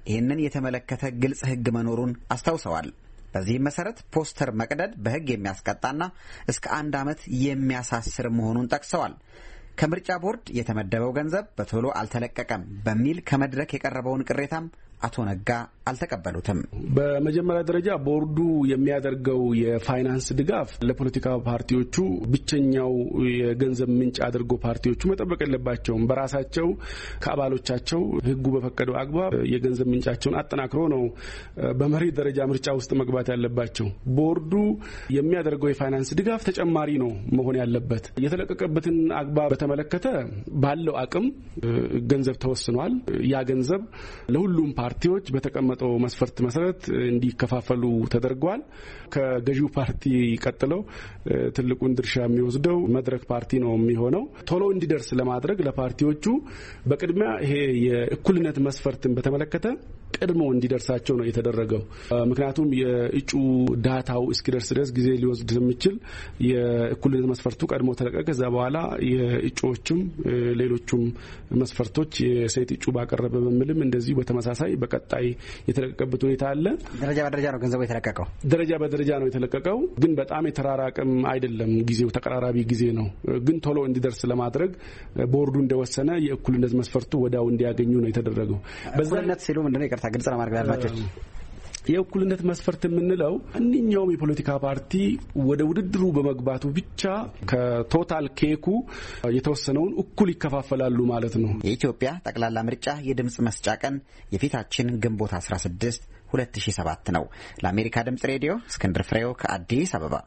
Speaker 8: ይህንን የተመለከተ ግልጽ ሕግ መኖሩን አስታውሰዋል። በዚህም መሰረት ፖስተር መቅደድ በሕግ የሚያስቀጣና እስከ አንድ ዓመት የሚያሳስር መሆኑን ጠቅሰዋል። ከምርጫ ቦርድ የተመደበው ገንዘብ በቶሎ አልተለቀቀም በሚል ከመድረክ የቀረበውን ቅሬታም አቶ ነጋ አልተቀበሉትም።
Speaker 18: በመጀመሪያ ደረጃ ቦርዱ የሚያደርገው የፋይናንስ ድጋፍ ለፖለቲካ ፓርቲዎቹ ብቸኛው የገንዘብ ምንጭ አድርጎ ፓርቲዎቹ መጠበቅ የለባቸውም። በራሳቸው ከአባሎቻቸው ሕጉ በፈቀደው አግባብ የገንዘብ ምንጫቸውን አጠናክሮ ነው በመሪ ደረጃ ምርጫ ውስጥ መግባት ያለባቸው። ቦርዱ የሚያደርገው የፋይናንስ ድጋፍ ተጨማሪ ነው መሆን ያለበት። የተለቀቀበትን አግባብ በተመለከተ ባለው አቅም ገንዘብ ተወስኗል። ያ ገንዘብ ለሁሉም ፓርቲዎች በተቀመጠው መስፈርት መሰረት እንዲከፋፈሉ ተደርጓል። ከገዢው ፓርቲ ቀጥለው ትልቁን ድርሻ የሚወስደው መድረክ ፓርቲ ነው የሚሆነው። ቶሎ እንዲደርስ ለማድረግ ለፓርቲዎቹ በቅድሚያ ይሄ የእኩልነት መስፈርትን በተመለከተ ቀድሞ እንዲደርሳቸው ነው የተደረገው። ምክንያቱም የእጩ ዳታው እስኪደርስ ድረስ ጊዜ ሊወስድ ስለሚችል የእኩልነት መስፈርቱ ቀድሞ ተለቀቀ። ከዛ በኋላ የእጩዎችም ሌሎቹም መስፈርቶች የሴት እጩ ባቀረበ በሚልም እንደዚህ በተመሳሳይ በቀጣይ የተለቀቀበት ሁኔታ አለ።
Speaker 8: ደረጃ በደረጃ ነው ገንዘቡ የተለቀቀው።
Speaker 18: ደረጃ በደረጃ ነው የተለቀቀው፣ ግን በጣም የተራራቀም አይደለም። ጊዜው ተቀራራቢ ጊዜ ነው። ግን ቶሎ እንዲደርስ ለማድረግ ቦርዱ እንደወሰነ የእኩልነት መስፈርቱ ወዲያው እንዲያገኙ ነው የተደረገው።
Speaker 8: በዛነት ሲሉ ምንድነው ይቅርታ ግልጽ ለማድረግ ያላችሁ
Speaker 18: የእኩልነት መስፈርት የምንለው ማንኛውም የፖለቲካ ፓርቲ ወደ ውድድሩ በመግባቱ ብቻ ከቶታል ኬኩ የተወሰነውን እኩል ይከፋፈላሉ ማለት ነው።
Speaker 8: የኢትዮጵያ ጠቅላላ ምርጫ የድምጽ መስጫ ቀን የፊታችን ግንቦት አስራ ስድስት ሁለት ሺህ ሰባት ነው። ለአሜሪካ ድምጽ ሬዲዮ እስክንድር ፍሬው ከአዲስ አበባ።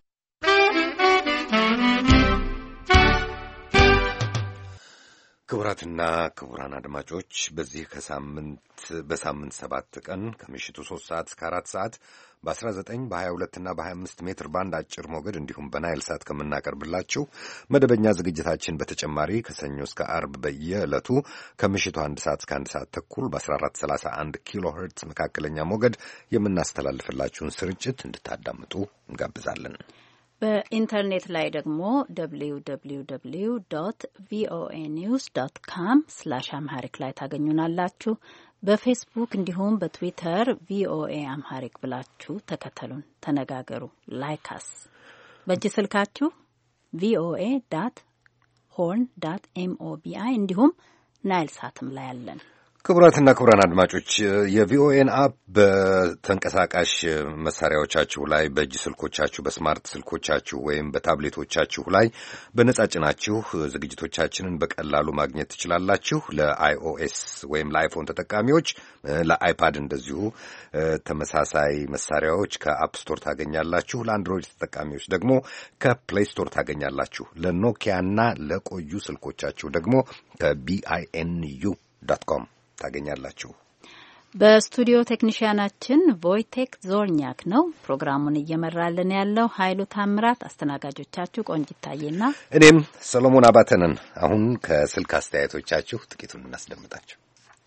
Speaker 2: ክቡራትና ክቡራን አድማጮች በዚህ ከሳምንት በሳምንት ሰባት ቀን ከምሽቱ ሶስት ሰዓት እስከ አራት ሰዓት በአስራ ዘጠኝ በሀያ ሁለትና በሀያ አምስት ሜትር ባንድ አጭር ሞገድ እንዲሁም በናይል ሳት ከምናቀርብላችሁ መደበኛ ዝግጅታችን በተጨማሪ ከሰኞ እስከ አርብ በየዕለቱ ከምሽቱ አንድ ሰዓት እስከ አንድ ሰዓት ተኩል በአስራ አራት ሰላሳ አንድ ኪሎ ሄርትዝ መካከለኛ ሞገድ የምናስተላልፍላችሁን ስርጭት እንድታዳምጡ እንጋብዛለን።
Speaker 1: በኢንተርኔት ላይ ደግሞ ደብሊው ደብሊው ደብሊው ዶት ቪኦኤ ኒውስ ዶት ካም ስላሽ አምሃሪክ ላይ ታገኙናላችሁ። በፌስቡክ እንዲሁም በትዊተር ቪኦኤ አምሃሪክ ብላችሁ ተከተሉን፣ ተነጋገሩ፣ ላይካስ። በእጅ ስልካችሁ ቪኦኤ ዳት ሆርን ዳት ኤምኦቢአይ እንዲሁም ናይል ሳትም ላይ አለን።
Speaker 2: ክቡራትና ክቡራን አድማጮች የቪኦኤን አፕ በተንቀሳቃሽ መሳሪያዎቻችሁ ላይ በእጅ ስልኮቻችሁ፣ በስማርት ስልኮቻችሁ ወይም በታብሌቶቻችሁ ላይ በነጻ ጭናችሁ ዝግጅቶቻችንን በቀላሉ ማግኘት ትችላላችሁ። ለአይኦኤስ ወይም ለአይፎን ተጠቃሚዎች፣ ለአይፓድ እንደዚሁ ተመሳሳይ መሳሪያዎች ከአፕ ስቶር ታገኛላችሁ። ለአንድሮይድ ተጠቃሚዎች ደግሞ ከፕሌይ ስቶር ታገኛላችሁ። ለኖኪያና ለቆዩ ስልኮቻችሁ ደግሞ ከቢአይኤንዩ ዶት ኮም ታገኛላችሁ።
Speaker 1: በስቱዲዮ ቴክኒሽያናችን ቮይቴክ ዞርኛክ ነው። ፕሮግራሙን እየመራልን ያለው ኃይሉ ታምራት፣ አስተናጋጆቻችሁ ቆንጂት ታዬና
Speaker 2: እኔም ሰሎሞን አባተ ነን። አሁን ከስልክ አስተያየቶቻችሁ ጥቂቱን እናስደምጣችሁ።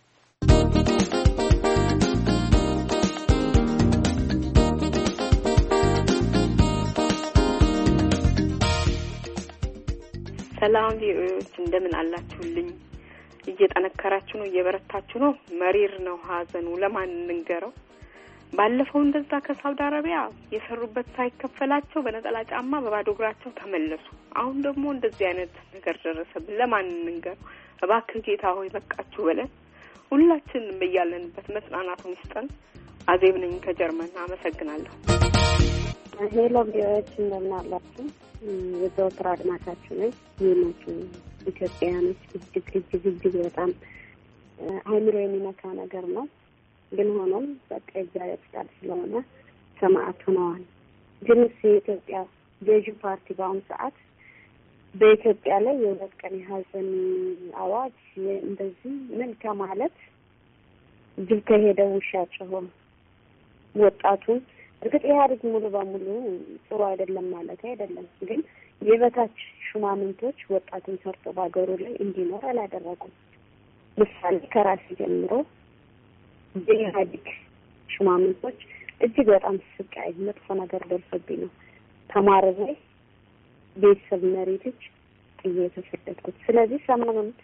Speaker 19: ሰላም ቪኦኤዎች እንደምን አላችሁልኝ? እየጠነከራችሁ ነው? እየበረታችሁ ነው? መሪር ነው ሀዘኑ። ለማን እንንገረው? ባለፈው እንደዛ ከሳውዲ አረቢያ የሰሩበት ሳይከፈላቸው በነጠላ ጫማ በባዶ እግራቸው ተመለሱ። አሁን ደግሞ እንደዚህ አይነት ነገር ደረሰብን። ለማን እንንገረው? እባክህ ጌታ ሆይ በቃችሁ በለን። ሁላችንም በያለንበት መጽናናቱን ይስጠን። አዜብ ነኝ ከጀርመን። አመሰግናለሁ።
Speaker 6: ሄሎ ቪኦኤዎች እንደምን አላችሁ? የዘወትር አድማጫችሁ ነኝ። ይህናችሁ ኢትዮጵያውያኖች እጅግ እጅግ እጅግ በጣም አእምሮ የሚነካ ነገር ነው። ግን ሆኖም በቃ እግዚአብሔር ፍቃድ ስለሆነ ሰማዕት ሆነዋል። ግን የኢትዮጵያ ገዢ ፓርቲ በአሁኑ ሰዓት በኢትዮጵያ ላይ የሁለት ቀን የሀዘን አዋጅ እንደዚህ ምን ከማለት ጅብ ከሄደ ውሻ ጮኸ። ወጣቱን እርግጥ ኢህአዴግ ሙሉ በሙሉ ጥሩ አይደለም ማለት አይደለም፣ ግን የበታች ሹማምንቶች ወጣቱን ሰርቶ ባገሩ ላይ እንዲኖር አላደረጉም። ምሳሌ ከራሴ ጀምሮ የኢህአዴግ ሹማምንቶች እጅግ በጣም ስቃይ፣ መጥፎ ነገር ደርሶብኝ ነው ተማሪ ላይ ቤተሰብ መሬቶች ጥዬ የተሰደድኩት። ስለዚህ ሰሞኑን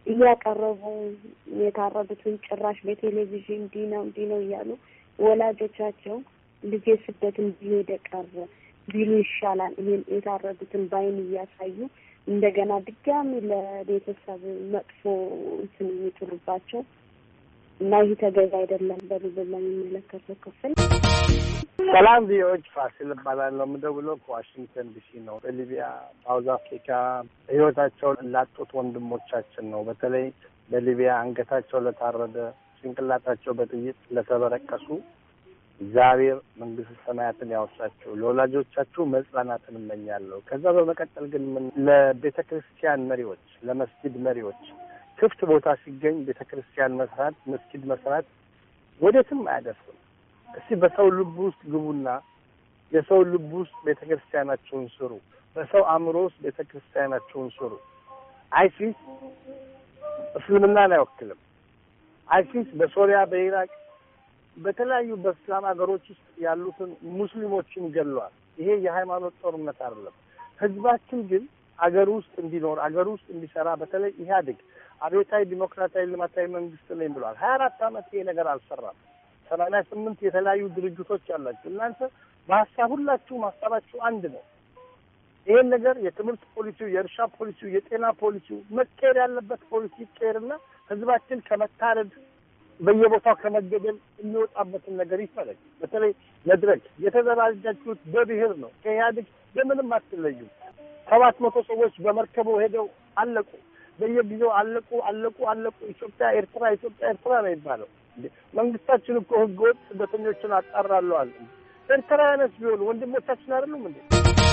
Speaker 6: እያቀረቡ የታረዱትን ጭራሽ በቴሌቪዥን እንዲህ ነው እንዲህ ነው እያሉ ወላጆቻቸው ልጄ ስደት እንዲሄድ ቀረ ቢሉ ይሻላል። ይሄን የታረዱትን ባይን እያሳዩ እንደገና ድጋሚ ለቤተሰብ መጥፎ እንትን የሚጥሉባቸው እና ይህ ተገቢ አይደለም። በብዙ ለሚመለከተው ክፍል
Speaker 20: ሰላም ቪኦኤ ፋሲል እባላለሁ። የምደውለው ከዋሽንግተን ዲሲ ነው። በሊቢያ ሳውዝ አፍሪካ ህይወታቸውን ላጡት ወንድሞቻችን ነው። በተለይ በሊቢያ አንገታቸው ለታረደ፣ ጭንቅላታቸው በጥይት ለተበረቀሱ እግዚአብሔር መንግስተ ሰማያትን ያወርሳቸው። ለወላጆቻችሁ መጽናናትን እመኛለሁ። ከዛ በመቀጠል ግን ለቤተ ክርስቲያን መሪዎች፣ ለመስጊድ መሪዎች ክፍት ቦታ ሲገኝ ቤተ ክርስቲያን መስራት፣ መስጊድ መስራት ወዴትም አያደርስም። እስቲ በሰው ልብ ውስጥ ግቡና የሰው ልብ ውስጥ ቤተ ክርስቲያናችሁን ስሩ። በሰው አእምሮ ውስጥ ቤተ ክርስቲያናችሁን ስሩ። አይሲስ እስልምናን አይወክልም። አይሲስ በሶሪያ፣ በኢራቅ፣ በተለያዩ በእስላም ሀገሮች ውስጥ ያሉትን ሙስሊሞችን ገድለዋል። ይሄ የሃይማኖት ጦርነት አይደለም። ህዝባችን ግን አገር ውስጥ እንዲኖር አገር ውስጥ እንዲሰራ በተለይ ኢህአዴግ አብዮታዊ ዲሞክራሲያዊ ልማታዊ መንግስት ነኝ ብሏል። ሀያ አራት አመት ይሄ ነገር አልሰራም። ሰማንያ ስምንት የተለያዩ ድርጅቶች አላችሁ። እናንተ በሀሳብ ሁላችሁም ሀሳባችሁ አንድ ነው። ይሄን ነገር የትምህርት ፖሊሲው፣ የእርሻ ፖሊሲው፣ የጤና ፖሊሲው መቀየር ያለበት ፖሊሲ ይቀየርና ህዝባችን ከመታረድ በየቦታው ከመገደል የሚወጣበትን ነገር ይፈለግ። በተለይ መድረክ የተደራጃችሁት በብሔር ነው። ከኢህአዴግ በምንም አትለዩ። ሰባት መቶ ሰዎች በመርከቡ ሄደው አለቁ። በየጊዜው አለቁ አለቁ አለቁ። ኢትዮጵያ ኤርትራ፣ ኢትዮጵያ ኤርትራ ነው የሚባለው። መንግስታችን እኮ ህገወጥ ስደተኞችን አጣራለሁ አለ። ኤርትራውያንስ ቢሆኑ ወንድሞቻችን አይደሉም እንዴ?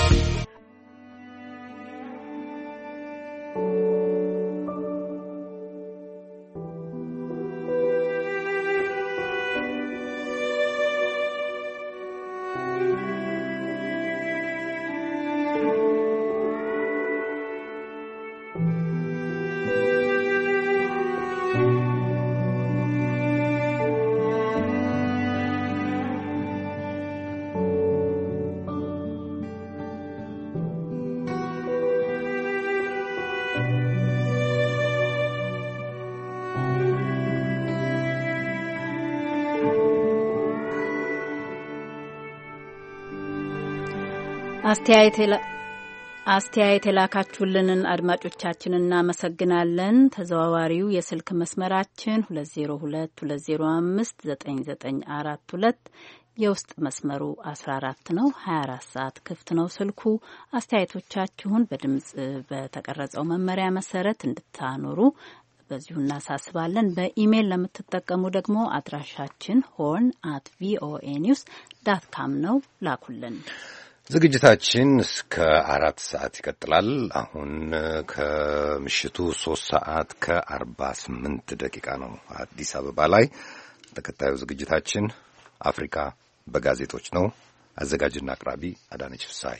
Speaker 1: አስተያየት የላካችሁልንን አድማጮቻችንን እናመሰግናለን። ተዘዋዋሪው የስልክ መስመራችን ሁለት ዜሮ ሁለት ሁለት ዜሮ አምስት ዘጠኝ ዘጠኝ አራት ሁለት የውስጥ መስመሩ አስራ አራት ነው። ሀያ አራት ሰዓት ክፍት ነው ስልኩ። አስተያየቶቻችሁን በድምጽ በተቀረጸው መመሪያ መሰረት እንድታኖሩ በዚሁ እናሳስባለን። በኢሜይል ለምትጠቀሙ ደግሞ አድራሻችን ሆርን አት ቪኦኤ ኒውስ ዳት ካም ነው። ላኩልን።
Speaker 2: ዝግጅታችን እስከ አራት ሰዓት ይቀጥላል። አሁን ከምሽቱ ሶስት ሰዓት ከአርባ ስምንት ደቂቃ ነው አዲስ አበባ ላይ። ተከታዩ ዝግጅታችን አፍሪካ በጋዜጦች ነው። አዘጋጅና አቅራቢ አዳነች ፍሳሐዬ።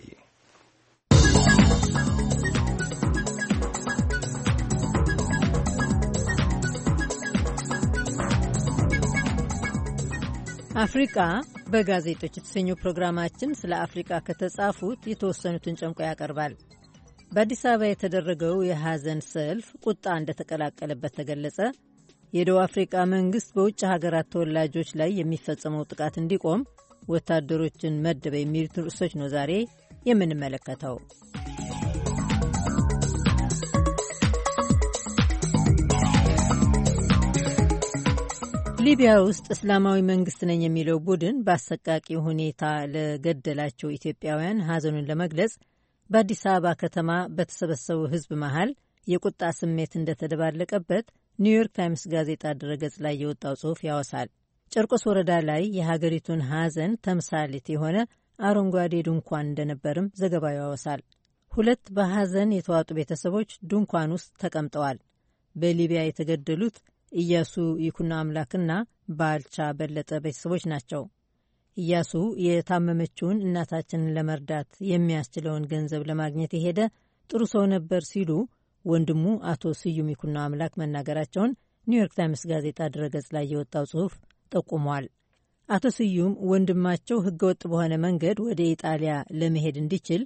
Speaker 21: አፍሪካ በጋዜጦች የተሰኘው ፕሮግራማችን ስለ አፍሪካ ከተጻፉት የተወሰኑትን ጨምቆ ያቀርባል። በአዲስ አበባ የተደረገው የሐዘን ሰልፍ ቁጣ እንደተቀላቀለበት ተገለጸ። የደቡብ አፍሪካ መንግስት በውጭ ሀገራት ተወላጆች ላይ የሚፈጸመው ጥቃት እንዲቆም ወታደሮችን መደበ የሚሉትን ርዕሶች ነው ዛሬ የምንመለከተው። ሊቢያ ውስጥ እስላማዊ መንግስት ነኝ የሚለው ቡድን በአሰቃቂ ሁኔታ ለገደላቸው ኢትዮጵያውያን ሐዘኑን ለመግለጽ በአዲስ አበባ ከተማ በተሰበሰቡ ሕዝብ መሃል የቁጣ ስሜት እንደተደባለቀበት ኒውዮርክ ታይምስ ጋዜጣ ድረገጽ ላይ የወጣው ጽሑፍ ያወሳል። ጨርቆስ ወረዳ ላይ የሀገሪቱን ሐዘን ተምሳሌት የሆነ አረንጓዴ ድንኳን እንደነበርም ዘገባው ያወሳል። ሁለት በሐዘን የተዋጡ ቤተሰቦች ድንኳን ውስጥ ተቀምጠዋል። በሊቢያ የተገደሉት ኢያሱ ይኩኖ አምላክና ባልቻ በለጠ ቤተሰቦች ናቸው። ኢያሱ የታመመችውን እናታችንን ለመርዳት የሚያስችለውን ገንዘብ ለማግኘት የሄደ ጥሩ ሰው ነበር ሲሉ ወንድሙ አቶ ስዩም ይኩኖ አምላክ መናገራቸውን ኒውዮርክ ታይምስ ጋዜጣ ድረገጽ ላይ የወጣው ጽሑፍ ጠቁሟል። አቶ ስዩም ወንድማቸው ሕገወጥ በሆነ መንገድ ወደ ኢጣሊያ ለመሄድ እንዲችል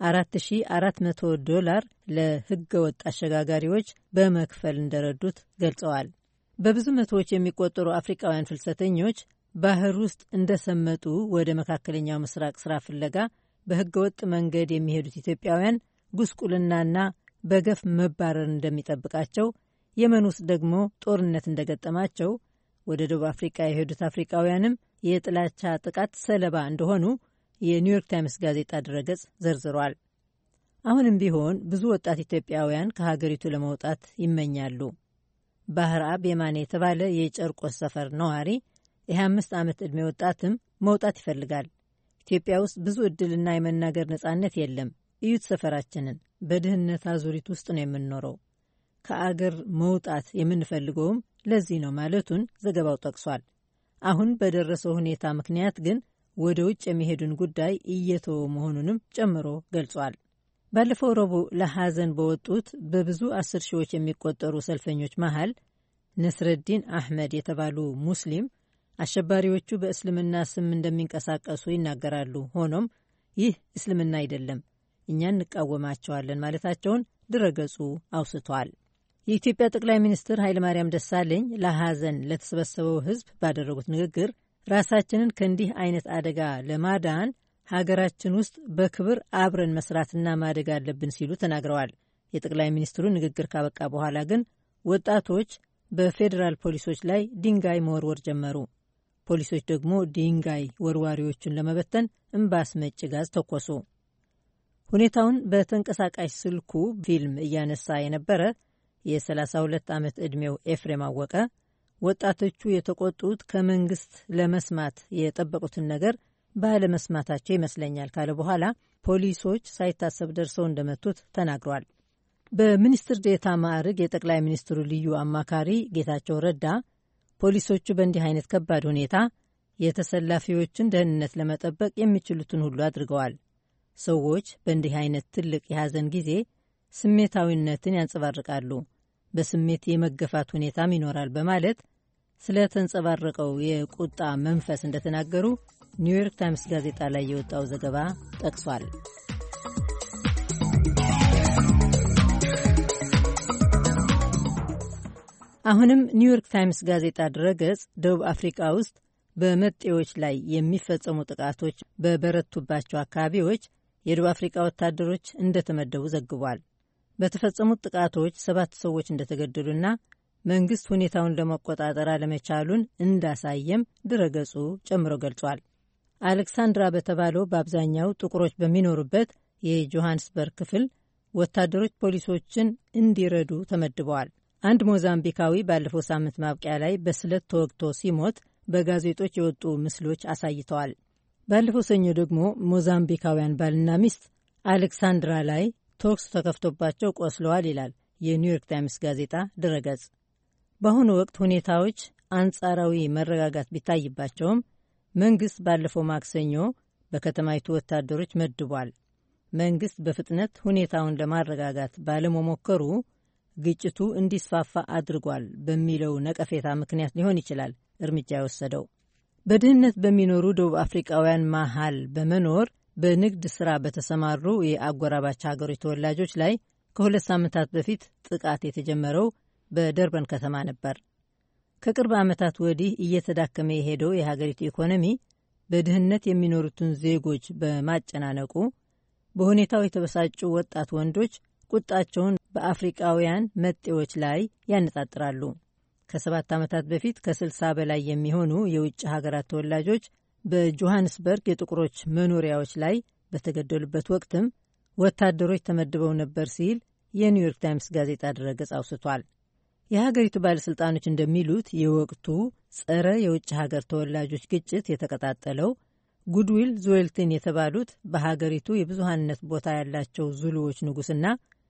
Speaker 21: አራት ሺ አራት መቶ ዶላር ለሕገ ወጥ አሸጋጋሪዎች በመክፈል እንደረዱት ገልጸዋል። በብዙ መቶዎች የሚቆጠሩ አፍሪካውያን ፍልሰተኞች ባህር ውስጥ እንደሰመጡ ወደ መካከለኛው ምስራቅ ስራ ፍለጋ በሕገ ወጥ መንገድ የሚሄዱት ኢትዮጵያውያን ጉስቁልናና በገፍ መባረር እንደሚጠብቃቸው፣ የመን ውስጥ ደግሞ ጦርነት እንደገጠማቸው፣ ወደ ደቡብ አፍሪካ የሄዱት አፍሪካውያንም የጥላቻ ጥቃት ሰለባ እንደሆኑ የኒውዮርክ ታይምስ ጋዜጣ ድረገጽ ዘርዝሯል። አሁንም ቢሆን ብዙ ወጣት ኢትዮጵያውያን ከሀገሪቱ ለመውጣት ይመኛሉ። ባህር አብ የማኔ የተባለ የጨርቆስ ሰፈር ነዋሪ የ25 ዓመት ዕድሜ ወጣትም መውጣት ይፈልጋል። ኢትዮጵያ ውስጥ ብዙ ዕድልና የመናገር ነጻነት የለም። እዩት ሰፈራችንን፣ በድህነት አዙሪት ውስጥ ነው የምንኖረው። ከአገር መውጣት የምንፈልገውም ለዚህ ነው ማለቱን ዘገባው ጠቅሷል። አሁን በደረሰው ሁኔታ ምክንያት ግን ወደ ውጭ የሚሄዱን ጉዳይ እየተወ መሆኑንም ጨምሮ ገልጿል። ባለፈው ረቡዕ ለሐዘን በወጡት በብዙ አስር ሺዎች የሚቆጠሩ ሰልፈኞች መሃል ነስረዲን አሕመድ የተባሉ ሙስሊም አሸባሪዎቹ በእስልምና ስም እንደሚንቀሳቀሱ ይናገራሉ። ሆኖም ይህ እስልምና አይደለም፣ እኛ እንቃወማቸዋለን ማለታቸውን ድረገጹ አውስቷል። የኢትዮጵያ ጠቅላይ ሚኒስትር ኃይለማርያም ደሳለኝ ለሐዘን ለተሰበሰበው ሕዝብ ባደረጉት ንግግር ራሳችንን ከእንዲህ አይነት አደጋ ለማዳን ሀገራችን ውስጥ በክብር አብረን መስራትና ማደግ አለብን ሲሉ ተናግረዋል። የጠቅላይ ሚኒስትሩ ንግግር ካበቃ በኋላ ግን ወጣቶች በፌዴራል ፖሊሶች ላይ ድንጋይ መወርወር ጀመሩ። ፖሊሶች ደግሞ ድንጋይ ወርዋሪዎቹን ለመበተን እምባስ መጭ ጋዝ ተኮሱ። ሁኔታውን በተንቀሳቃሽ ስልኩ ፊልም እያነሳ የነበረ የ32 ዓመት ዕድሜው ኤፍሬም አወቀ ወጣቶቹ የተቆጡት ከመንግስት ለመስማት የጠበቁትን ነገር ባለመስማታቸው ይመስለኛል ካለ በኋላ ፖሊሶች ሳይታሰብ ደርሰው እንደመቱት ተናግሯል። በሚኒስትር ዴታ ማዕረግ የጠቅላይ ሚኒስትሩ ልዩ አማካሪ ጌታቸው ረዳ ፖሊሶቹ በእንዲህ አይነት ከባድ ሁኔታ የተሰላፊዎችን ደህንነት ለመጠበቅ የሚችሉትን ሁሉ አድርገዋል። ሰዎች በእንዲህ አይነት ትልቅ የሐዘን ጊዜ ስሜታዊነትን ያንጸባርቃሉ፣ በስሜት የመገፋት ሁኔታም ይኖራል በማለት ስለተንጸባረቀው የቁጣ መንፈስ እንደተናገሩ ኒውዮርክ ታይምስ ጋዜጣ ላይ የወጣው ዘገባ ጠቅሷል። አሁንም ኒውዮርክ ታይምስ ጋዜጣ ድረገጽ ደቡብ አፍሪካ ውስጥ በመጤዎች ላይ የሚፈጸሙ ጥቃቶች በበረቱባቸው አካባቢዎች የደቡብ አፍሪካ ወታደሮች እንደተመደቡ ዘግቧል። በተፈጸሙት ጥቃቶች ሰባት ሰዎች እንደተገደሉና መንግስት ሁኔታውን ለመቆጣጠር አለመቻሉን እንዳሳየም ድረገጹ ጨምሮ ገልጿል። አሌክሳንድራ በተባለው በአብዛኛው ጥቁሮች በሚኖሩበት የጆሃንስበርግ ክፍል ወታደሮች ፖሊሶችን እንዲረዱ ተመድበዋል። አንድ ሞዛምቢካዊ ባለፈው ሳምንት ማብቂያ ላይ በስለት ተወግቶ ሲሞት በጋዜጦች የወጡ ምስሎች አሳይተዋል። ባለፈው ሰኞ ደግሞ ሞዛምቢካውያን ባልና ሚስት አሌክሳንድራ ላይ ተኩስ ተከፍቶባቸው ቆስለዋል ይላል የኒውዮርክ ታይምስ ጋዜጣ ድረገጽ። በአሁኑ ወቅት ሁኔታዎች አንጻራዊ መረጋጋት ቢታይባቸውም መንግስት ባለፈው ማክሰኞ በከተማይቱ ወታደሮች መድቧል። መንግስት በፍጥነት ሁኔታውን ለማረጋጋት ባለመሞከሩ ግጭቱ እንዲስፋፋ አድርጓል በሚለው ነቀፌታ ምክንያት ሊሆን ይችላል እርምጃ የወሰደው። በድህነት በሚኖሩ ደቡብ አፍሪካውያን መሃል በመኖር በንግድ ሥራ በተሰማሩ የአጎራባች ሀገሮች ተወላጆች ላይ ከሁለት ሳምንታት በፊት ጥቃት የተጀመረው በደርበን ከተማ ነበር። ከቅርብ ዓመታት ወዲህ እየተዳከመ የሄደው የሀገሪቱ ኢኮኖሚ በድህነት የሚኖሩትን ዜጎች በማጨናነቁ በሁኔታው የተበሳጩ ወጣት ወንዶች ቁጣቸውን በአፍሪቃውያን መጤዎች ላይ ያነጣጥራሉ። ከሰባት ዓመታት በፊት ከስልሳ በላይ የሚሆኑ የውጭ ሀገራት ተወላጆች በጆሃንስበርግ የጥቁሮች መኖሪያዎች ላይ በተገደሉበት ወቅትም ወታደሮች ተመድበው ነበር ሲል የኒውዮርክ ታይምስ ጋዜጣ ድረገጽ አውስቷል። የሀገሪቱ ባለሥልጣኖች እንደሚሉት የወቅቱ ጸረ የውጭ ሀገር ተወላጆች ግጭት የተቀጣጠለው ጉድዊል ዙዌልቲን የተባሉት በሀገሪቱ የብዙሃንነት ቦታ ያላቸው ዙሉዎች ንጉሥና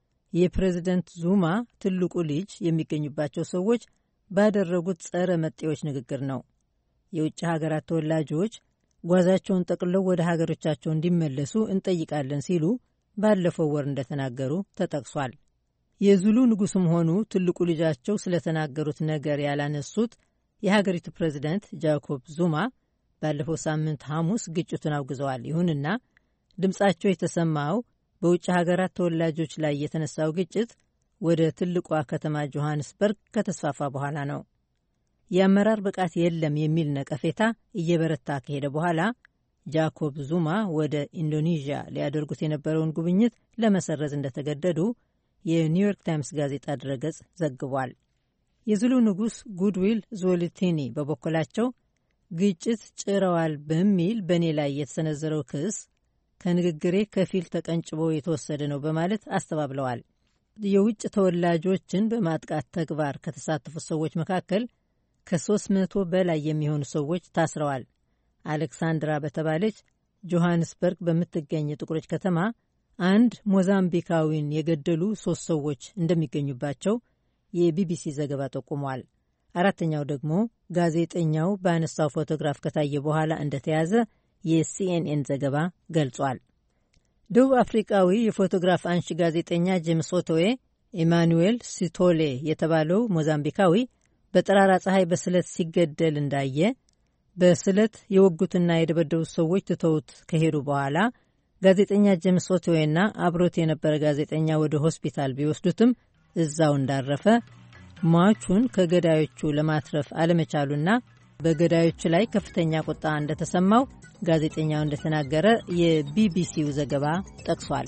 Speaker 21: የፕሬዝደንት ዙማ ትልቁ ልጅ የሚገኙባቸው ሰዎች ባደረጉት ጸረ መጤዎች ንግግር ነው። የውጭ ሀገራት ተወላጆች ጓዛቸውን ጠቅልለው ወደ ሀገሮቻቸው እንዲመለሱ እንጠይቃለን ሲሉ ባለፈው ወር እንደተናገሩ ተጠቅሷል። የዙሉ ንጉሥም ሆኑ ትልቁ ልጃቸው ስለተናገሩት ነገር ያላነሱት የሀገሪቱ ፕሬዝደንት ጃኮብ ዙማ ባለፈው ሳምንት ሐሙስ ግጭቱን አውግዘዋል። ይሁንና ድምፃቸው የተሰማው በውጭ ሀገራት ተወላጆች ላይ የተነሳው ግጭት ወደ ትልቋ ከተማ ጆሐንስበርግ ከተስፋፋ በኋላ ነው። የአመራር ብቃት የለም የሚል ነቀፌታ እየበረታ ከሄደ በኋላ ጃኮብ ዙማ ወደ ኢንዶኔዥያ ሊያደርጉት የነበረውን ጉብኝት ለመሰረዝ እንደተገደዱ የኒውዮርክ ታይምስ ጋዜጣ ድረገጽ ዘግቧል። የዙሉ ንጉሥ ጉድዊል ዞልቲኒ በበኩላቸው ግጭት ጭረዋል በሚል በእኔ ላይ የተሰነዘረው ክስ ከንግግሬ ከፊል ተቀንጭቦ የተወሰደ ነው በማለት አስተባብለዋል። የውጭ ተወላጆችን በማጥቃት ተግባር ከተሳተፉት ሰዎች መካከል ከሶስት መቶ በላይ የሚሆኑ ሰዎች ታስረዋል። አሌክሳንድራ በተባለች ጆሐንስበርግ በምትገኝ የጥቁሮች ከተማ አንድ ሞዛምቢካዊን የገደሉ ሶስት ሰዎች እንደሚገኙባቸው የቢቢሲ ዘገባ ጠቁሟል። አራተኛው ደግሞ ጋዜጠኛው ባነሳው ፎቶግራፍ ከታየ በኋላ እንደተያዘ የሲኤንኤን ዘገባ ገልጿል። ደቡብ አፍሪቃዊ የፎቶግራፍ አንሺ ጋዜጠኛ ጄምስ ኦቶዌ ኢማኑኤል ሲቶሌ የተባለው ሞዛምቢካዊ በጠራራ ፀሐይ በስለት ሲገደል እንዳየ በስለት የወጉትና የደበደቡት ሰዎች ትተውት ከሄዱ በኋላ ጋዜጠኛ ጄምስ ኦቶዌና አብሮት የነበረ ጋዜጠኛ ወደ ሆስፒታል ቢወስዱትም እዛው እንዳረፈ ሟቹን ከገዳዮቹ ለማትረፍ አለመቻሉና በገዳዮቹ ላይ ከፍተኛ ቁጣ እንደተሰማው ጋዜጠኛው እንደተናገረ የቢቢሲው ዘገባ ጠቅሷል።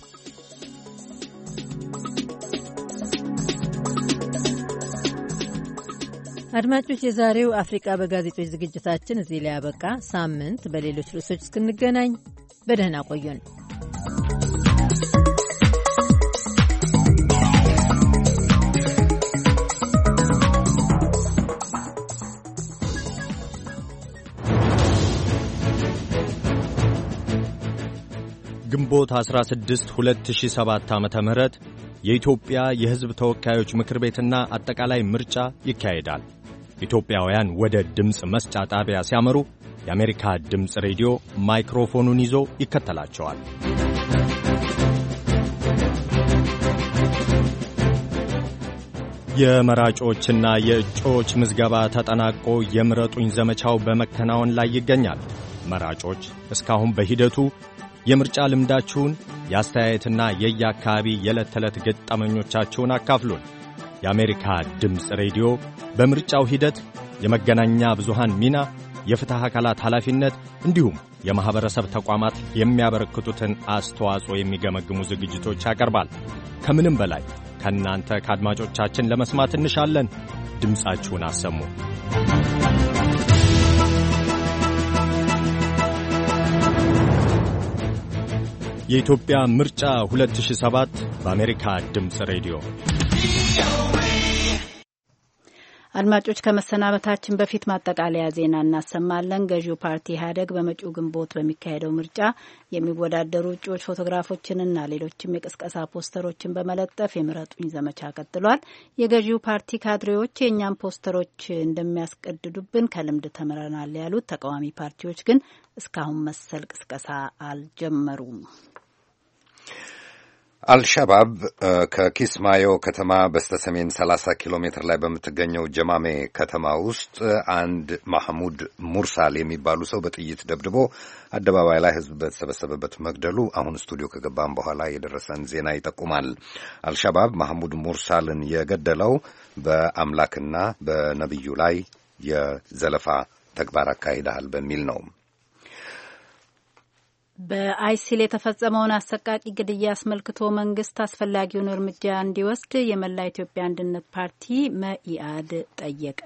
Speaker 21: አድማጮች፣ የዛሬው አፍሪቃ በጋዜጦች ዝግጅታችን እዚህ ላይ ያበቃ። ሳምንት በሌሎች ርዕሶች እስክንገናኝ በደህና ቆዩን።
Speaker 13: ግንቦት አስራ ስድስት ሁለት ሺህ ሰባት ዓመተ ምህረት የኢትዮጵያ የሕዝብ ተወካዮች ምክር ቤትና አጠቃላይ ምርጫ ይካሄዳል። ኢትዮጵያውያን ወደ ድምፅ መስጫ ጣቢያ ሲያመሩ የአሜሪካ ድምፅ ሬዲዮ ማይክሮፎኑን ይዞ ይከተላቸዋል። የመራጮችና የእጩዎች ምዝገባ ተጠናቆ የምረጡኝ ዘመቻው በመከናወን ላይ ይገኛል። መራጮች እስካሁን በሂደቱ የምርጫ ልምዳችሁን፣ የአስተያየትና የየአካባቢ የዕለት ተዕለት ገጠመኞቻችሁን አካፍሉን። የአሜሪካ ድምፅ ሬዲዮ በምርጫው ሂደት የመገናኛ ብዙሃን ሚና፣ የፍትሕ አካላት ኃላፊነት እንዲሁም የማኅበረሰብ ተቋማት የሚያበረክቱትን አስተዋጽኦ የሚገመግሙ ዝግጅቶች ያቀርባል። ከምንም በላይ ከእናንተ ከአድማጮቻችን ለመስማት እንሻለን። ድምፃችሁን አሰሙ። የኢትዮጵያ ምርጫ ሁለት ሺህ ሰባት በአሜሪካ ድምፅ ሬዲዮ።
Speaker 1: አድማጮች፣ ከመሰናበታችን በፊት ማጠቃለያ ዜና እናሰማለን። ገዢው ፓርቲ ኢህአዴግ በመጪው ግንቦት በሚካሄደው ምርጫ የሚወዳደሩ እጩዎች ፎቶግራፎችንና ሌሎችም የቅስቀሳ ፖስተሮችን በመለጠፍ የምረጡኝ ዘመቻ ቀጥሏል። የገዢው ፓርቲ ካድሬዎች የእኛም ፖስተሮች እንደሚያስቀድዱብን ከልምድ ተምረናል ያሉት ተቃዋሚ ፓርቲዎች ግን እስካሁን መሰል ቅስቀሳ አልጀመሩም።
Speaker 2: አልሻባብ ከኪስማዮ ከተማ በስተሰሜን ሰላሳ ኪሎ ሜትር ላይ በምትገኘው ጀማሜ ከተማ ውስጥ አንድ ማህሙድ ሙርሳል የሚባሉ ሰው በጥይት ደብድቦ አደባባይ ላይ ሕዝብ በተሰበሰበበት መግደሉ አሁን ስቱዲዮ ከገባን በኋላ የደረሰን ዜና ይጠቁማል። አልሻባብ ማህሙድ ሙርሳልን የገደለው በአምላክና በነቢዩ ላይ የዘለፋ ተግባር አካሂደሃል በሚል ነው።
Speaker 1: በአይሲል የተፈጸመውን አሰቃቂ ግድያ አስመልክቶ መንግስት አስፈላጊውን እርምጃ እንዲወስድ የመላ ኢትዮጵያ አንድነት ፓርቲ መኢአድ ጠየቀ።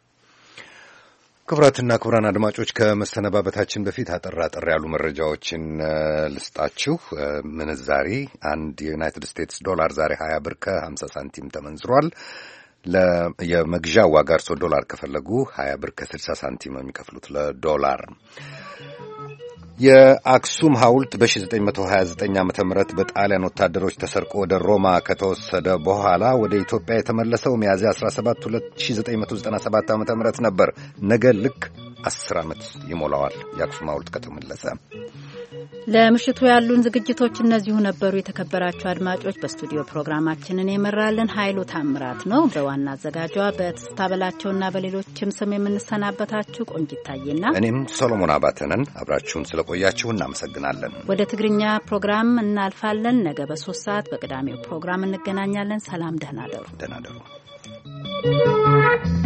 Speaker 2: ክቡራትና ክቡራን አድማጮች ከመሰነባበታችን በፊት አጠር አጠር ያሉ መረጃዎችን ልስጣችሁ። ምንዛሪ አንድ የዩናይትድ ስቴትስ ዶላር ዛሬ ሀያ ብር ከሀምሳ ሳንቲም ተመንዝሯል። የመግዣ ዋጋ እርሶ ዶላር ከፈለጉ ሀያ ብር ከስልሳ ሳንቲም ነው የሚከፍሉት ለዶላር። የአክሱም ሐውልት በ1929 ዓመተ ምህረት በጣሊያን ወታደሮች ተሰርቆ ወደ ሮማ ከተወሰደ በኋላ ወደ ኢትዮጵያ የተመለሰው ሚያዝያ አስራ ሰባት ሁለት ሺህ ዘጠኝ መቶ ዘጠና ሰባት ዓመተ ምህረት ነበር። ነገ ልክ አስር ዓመት ይሞላዋል የአክሱም ሐውልት ከተመለሰ።
Speaker 1: ለምሽቱ ያሉን ዝግጅቶች እነዚሁ ነበሩ። የተከበራችሁ አድማጮች፣ በስቱዲዮ ፕሮግራማችንን የመራልን ኃይሉ ታምራት ነው። በዋና አዘጋጇ በትስታ በላቸውና በሌሎችም ስም የምንሰናበታችሁ ቆንጂት ታዬና
Speaker 2: እኔም ሰሎሞን አባተነን አብራችሁን ስለቆያችሁ እናመሰግናለን።
Speaker 1: ወደ ትግርኛ ፕሮግራም እናልፋለን። ነገ በሶስት ሰዓት በቅዳሜው ፕሮግራም እንገናኛለን። ሰላም፣ ደህና ደሩ።
Speaker 2: ደህና ደሩ።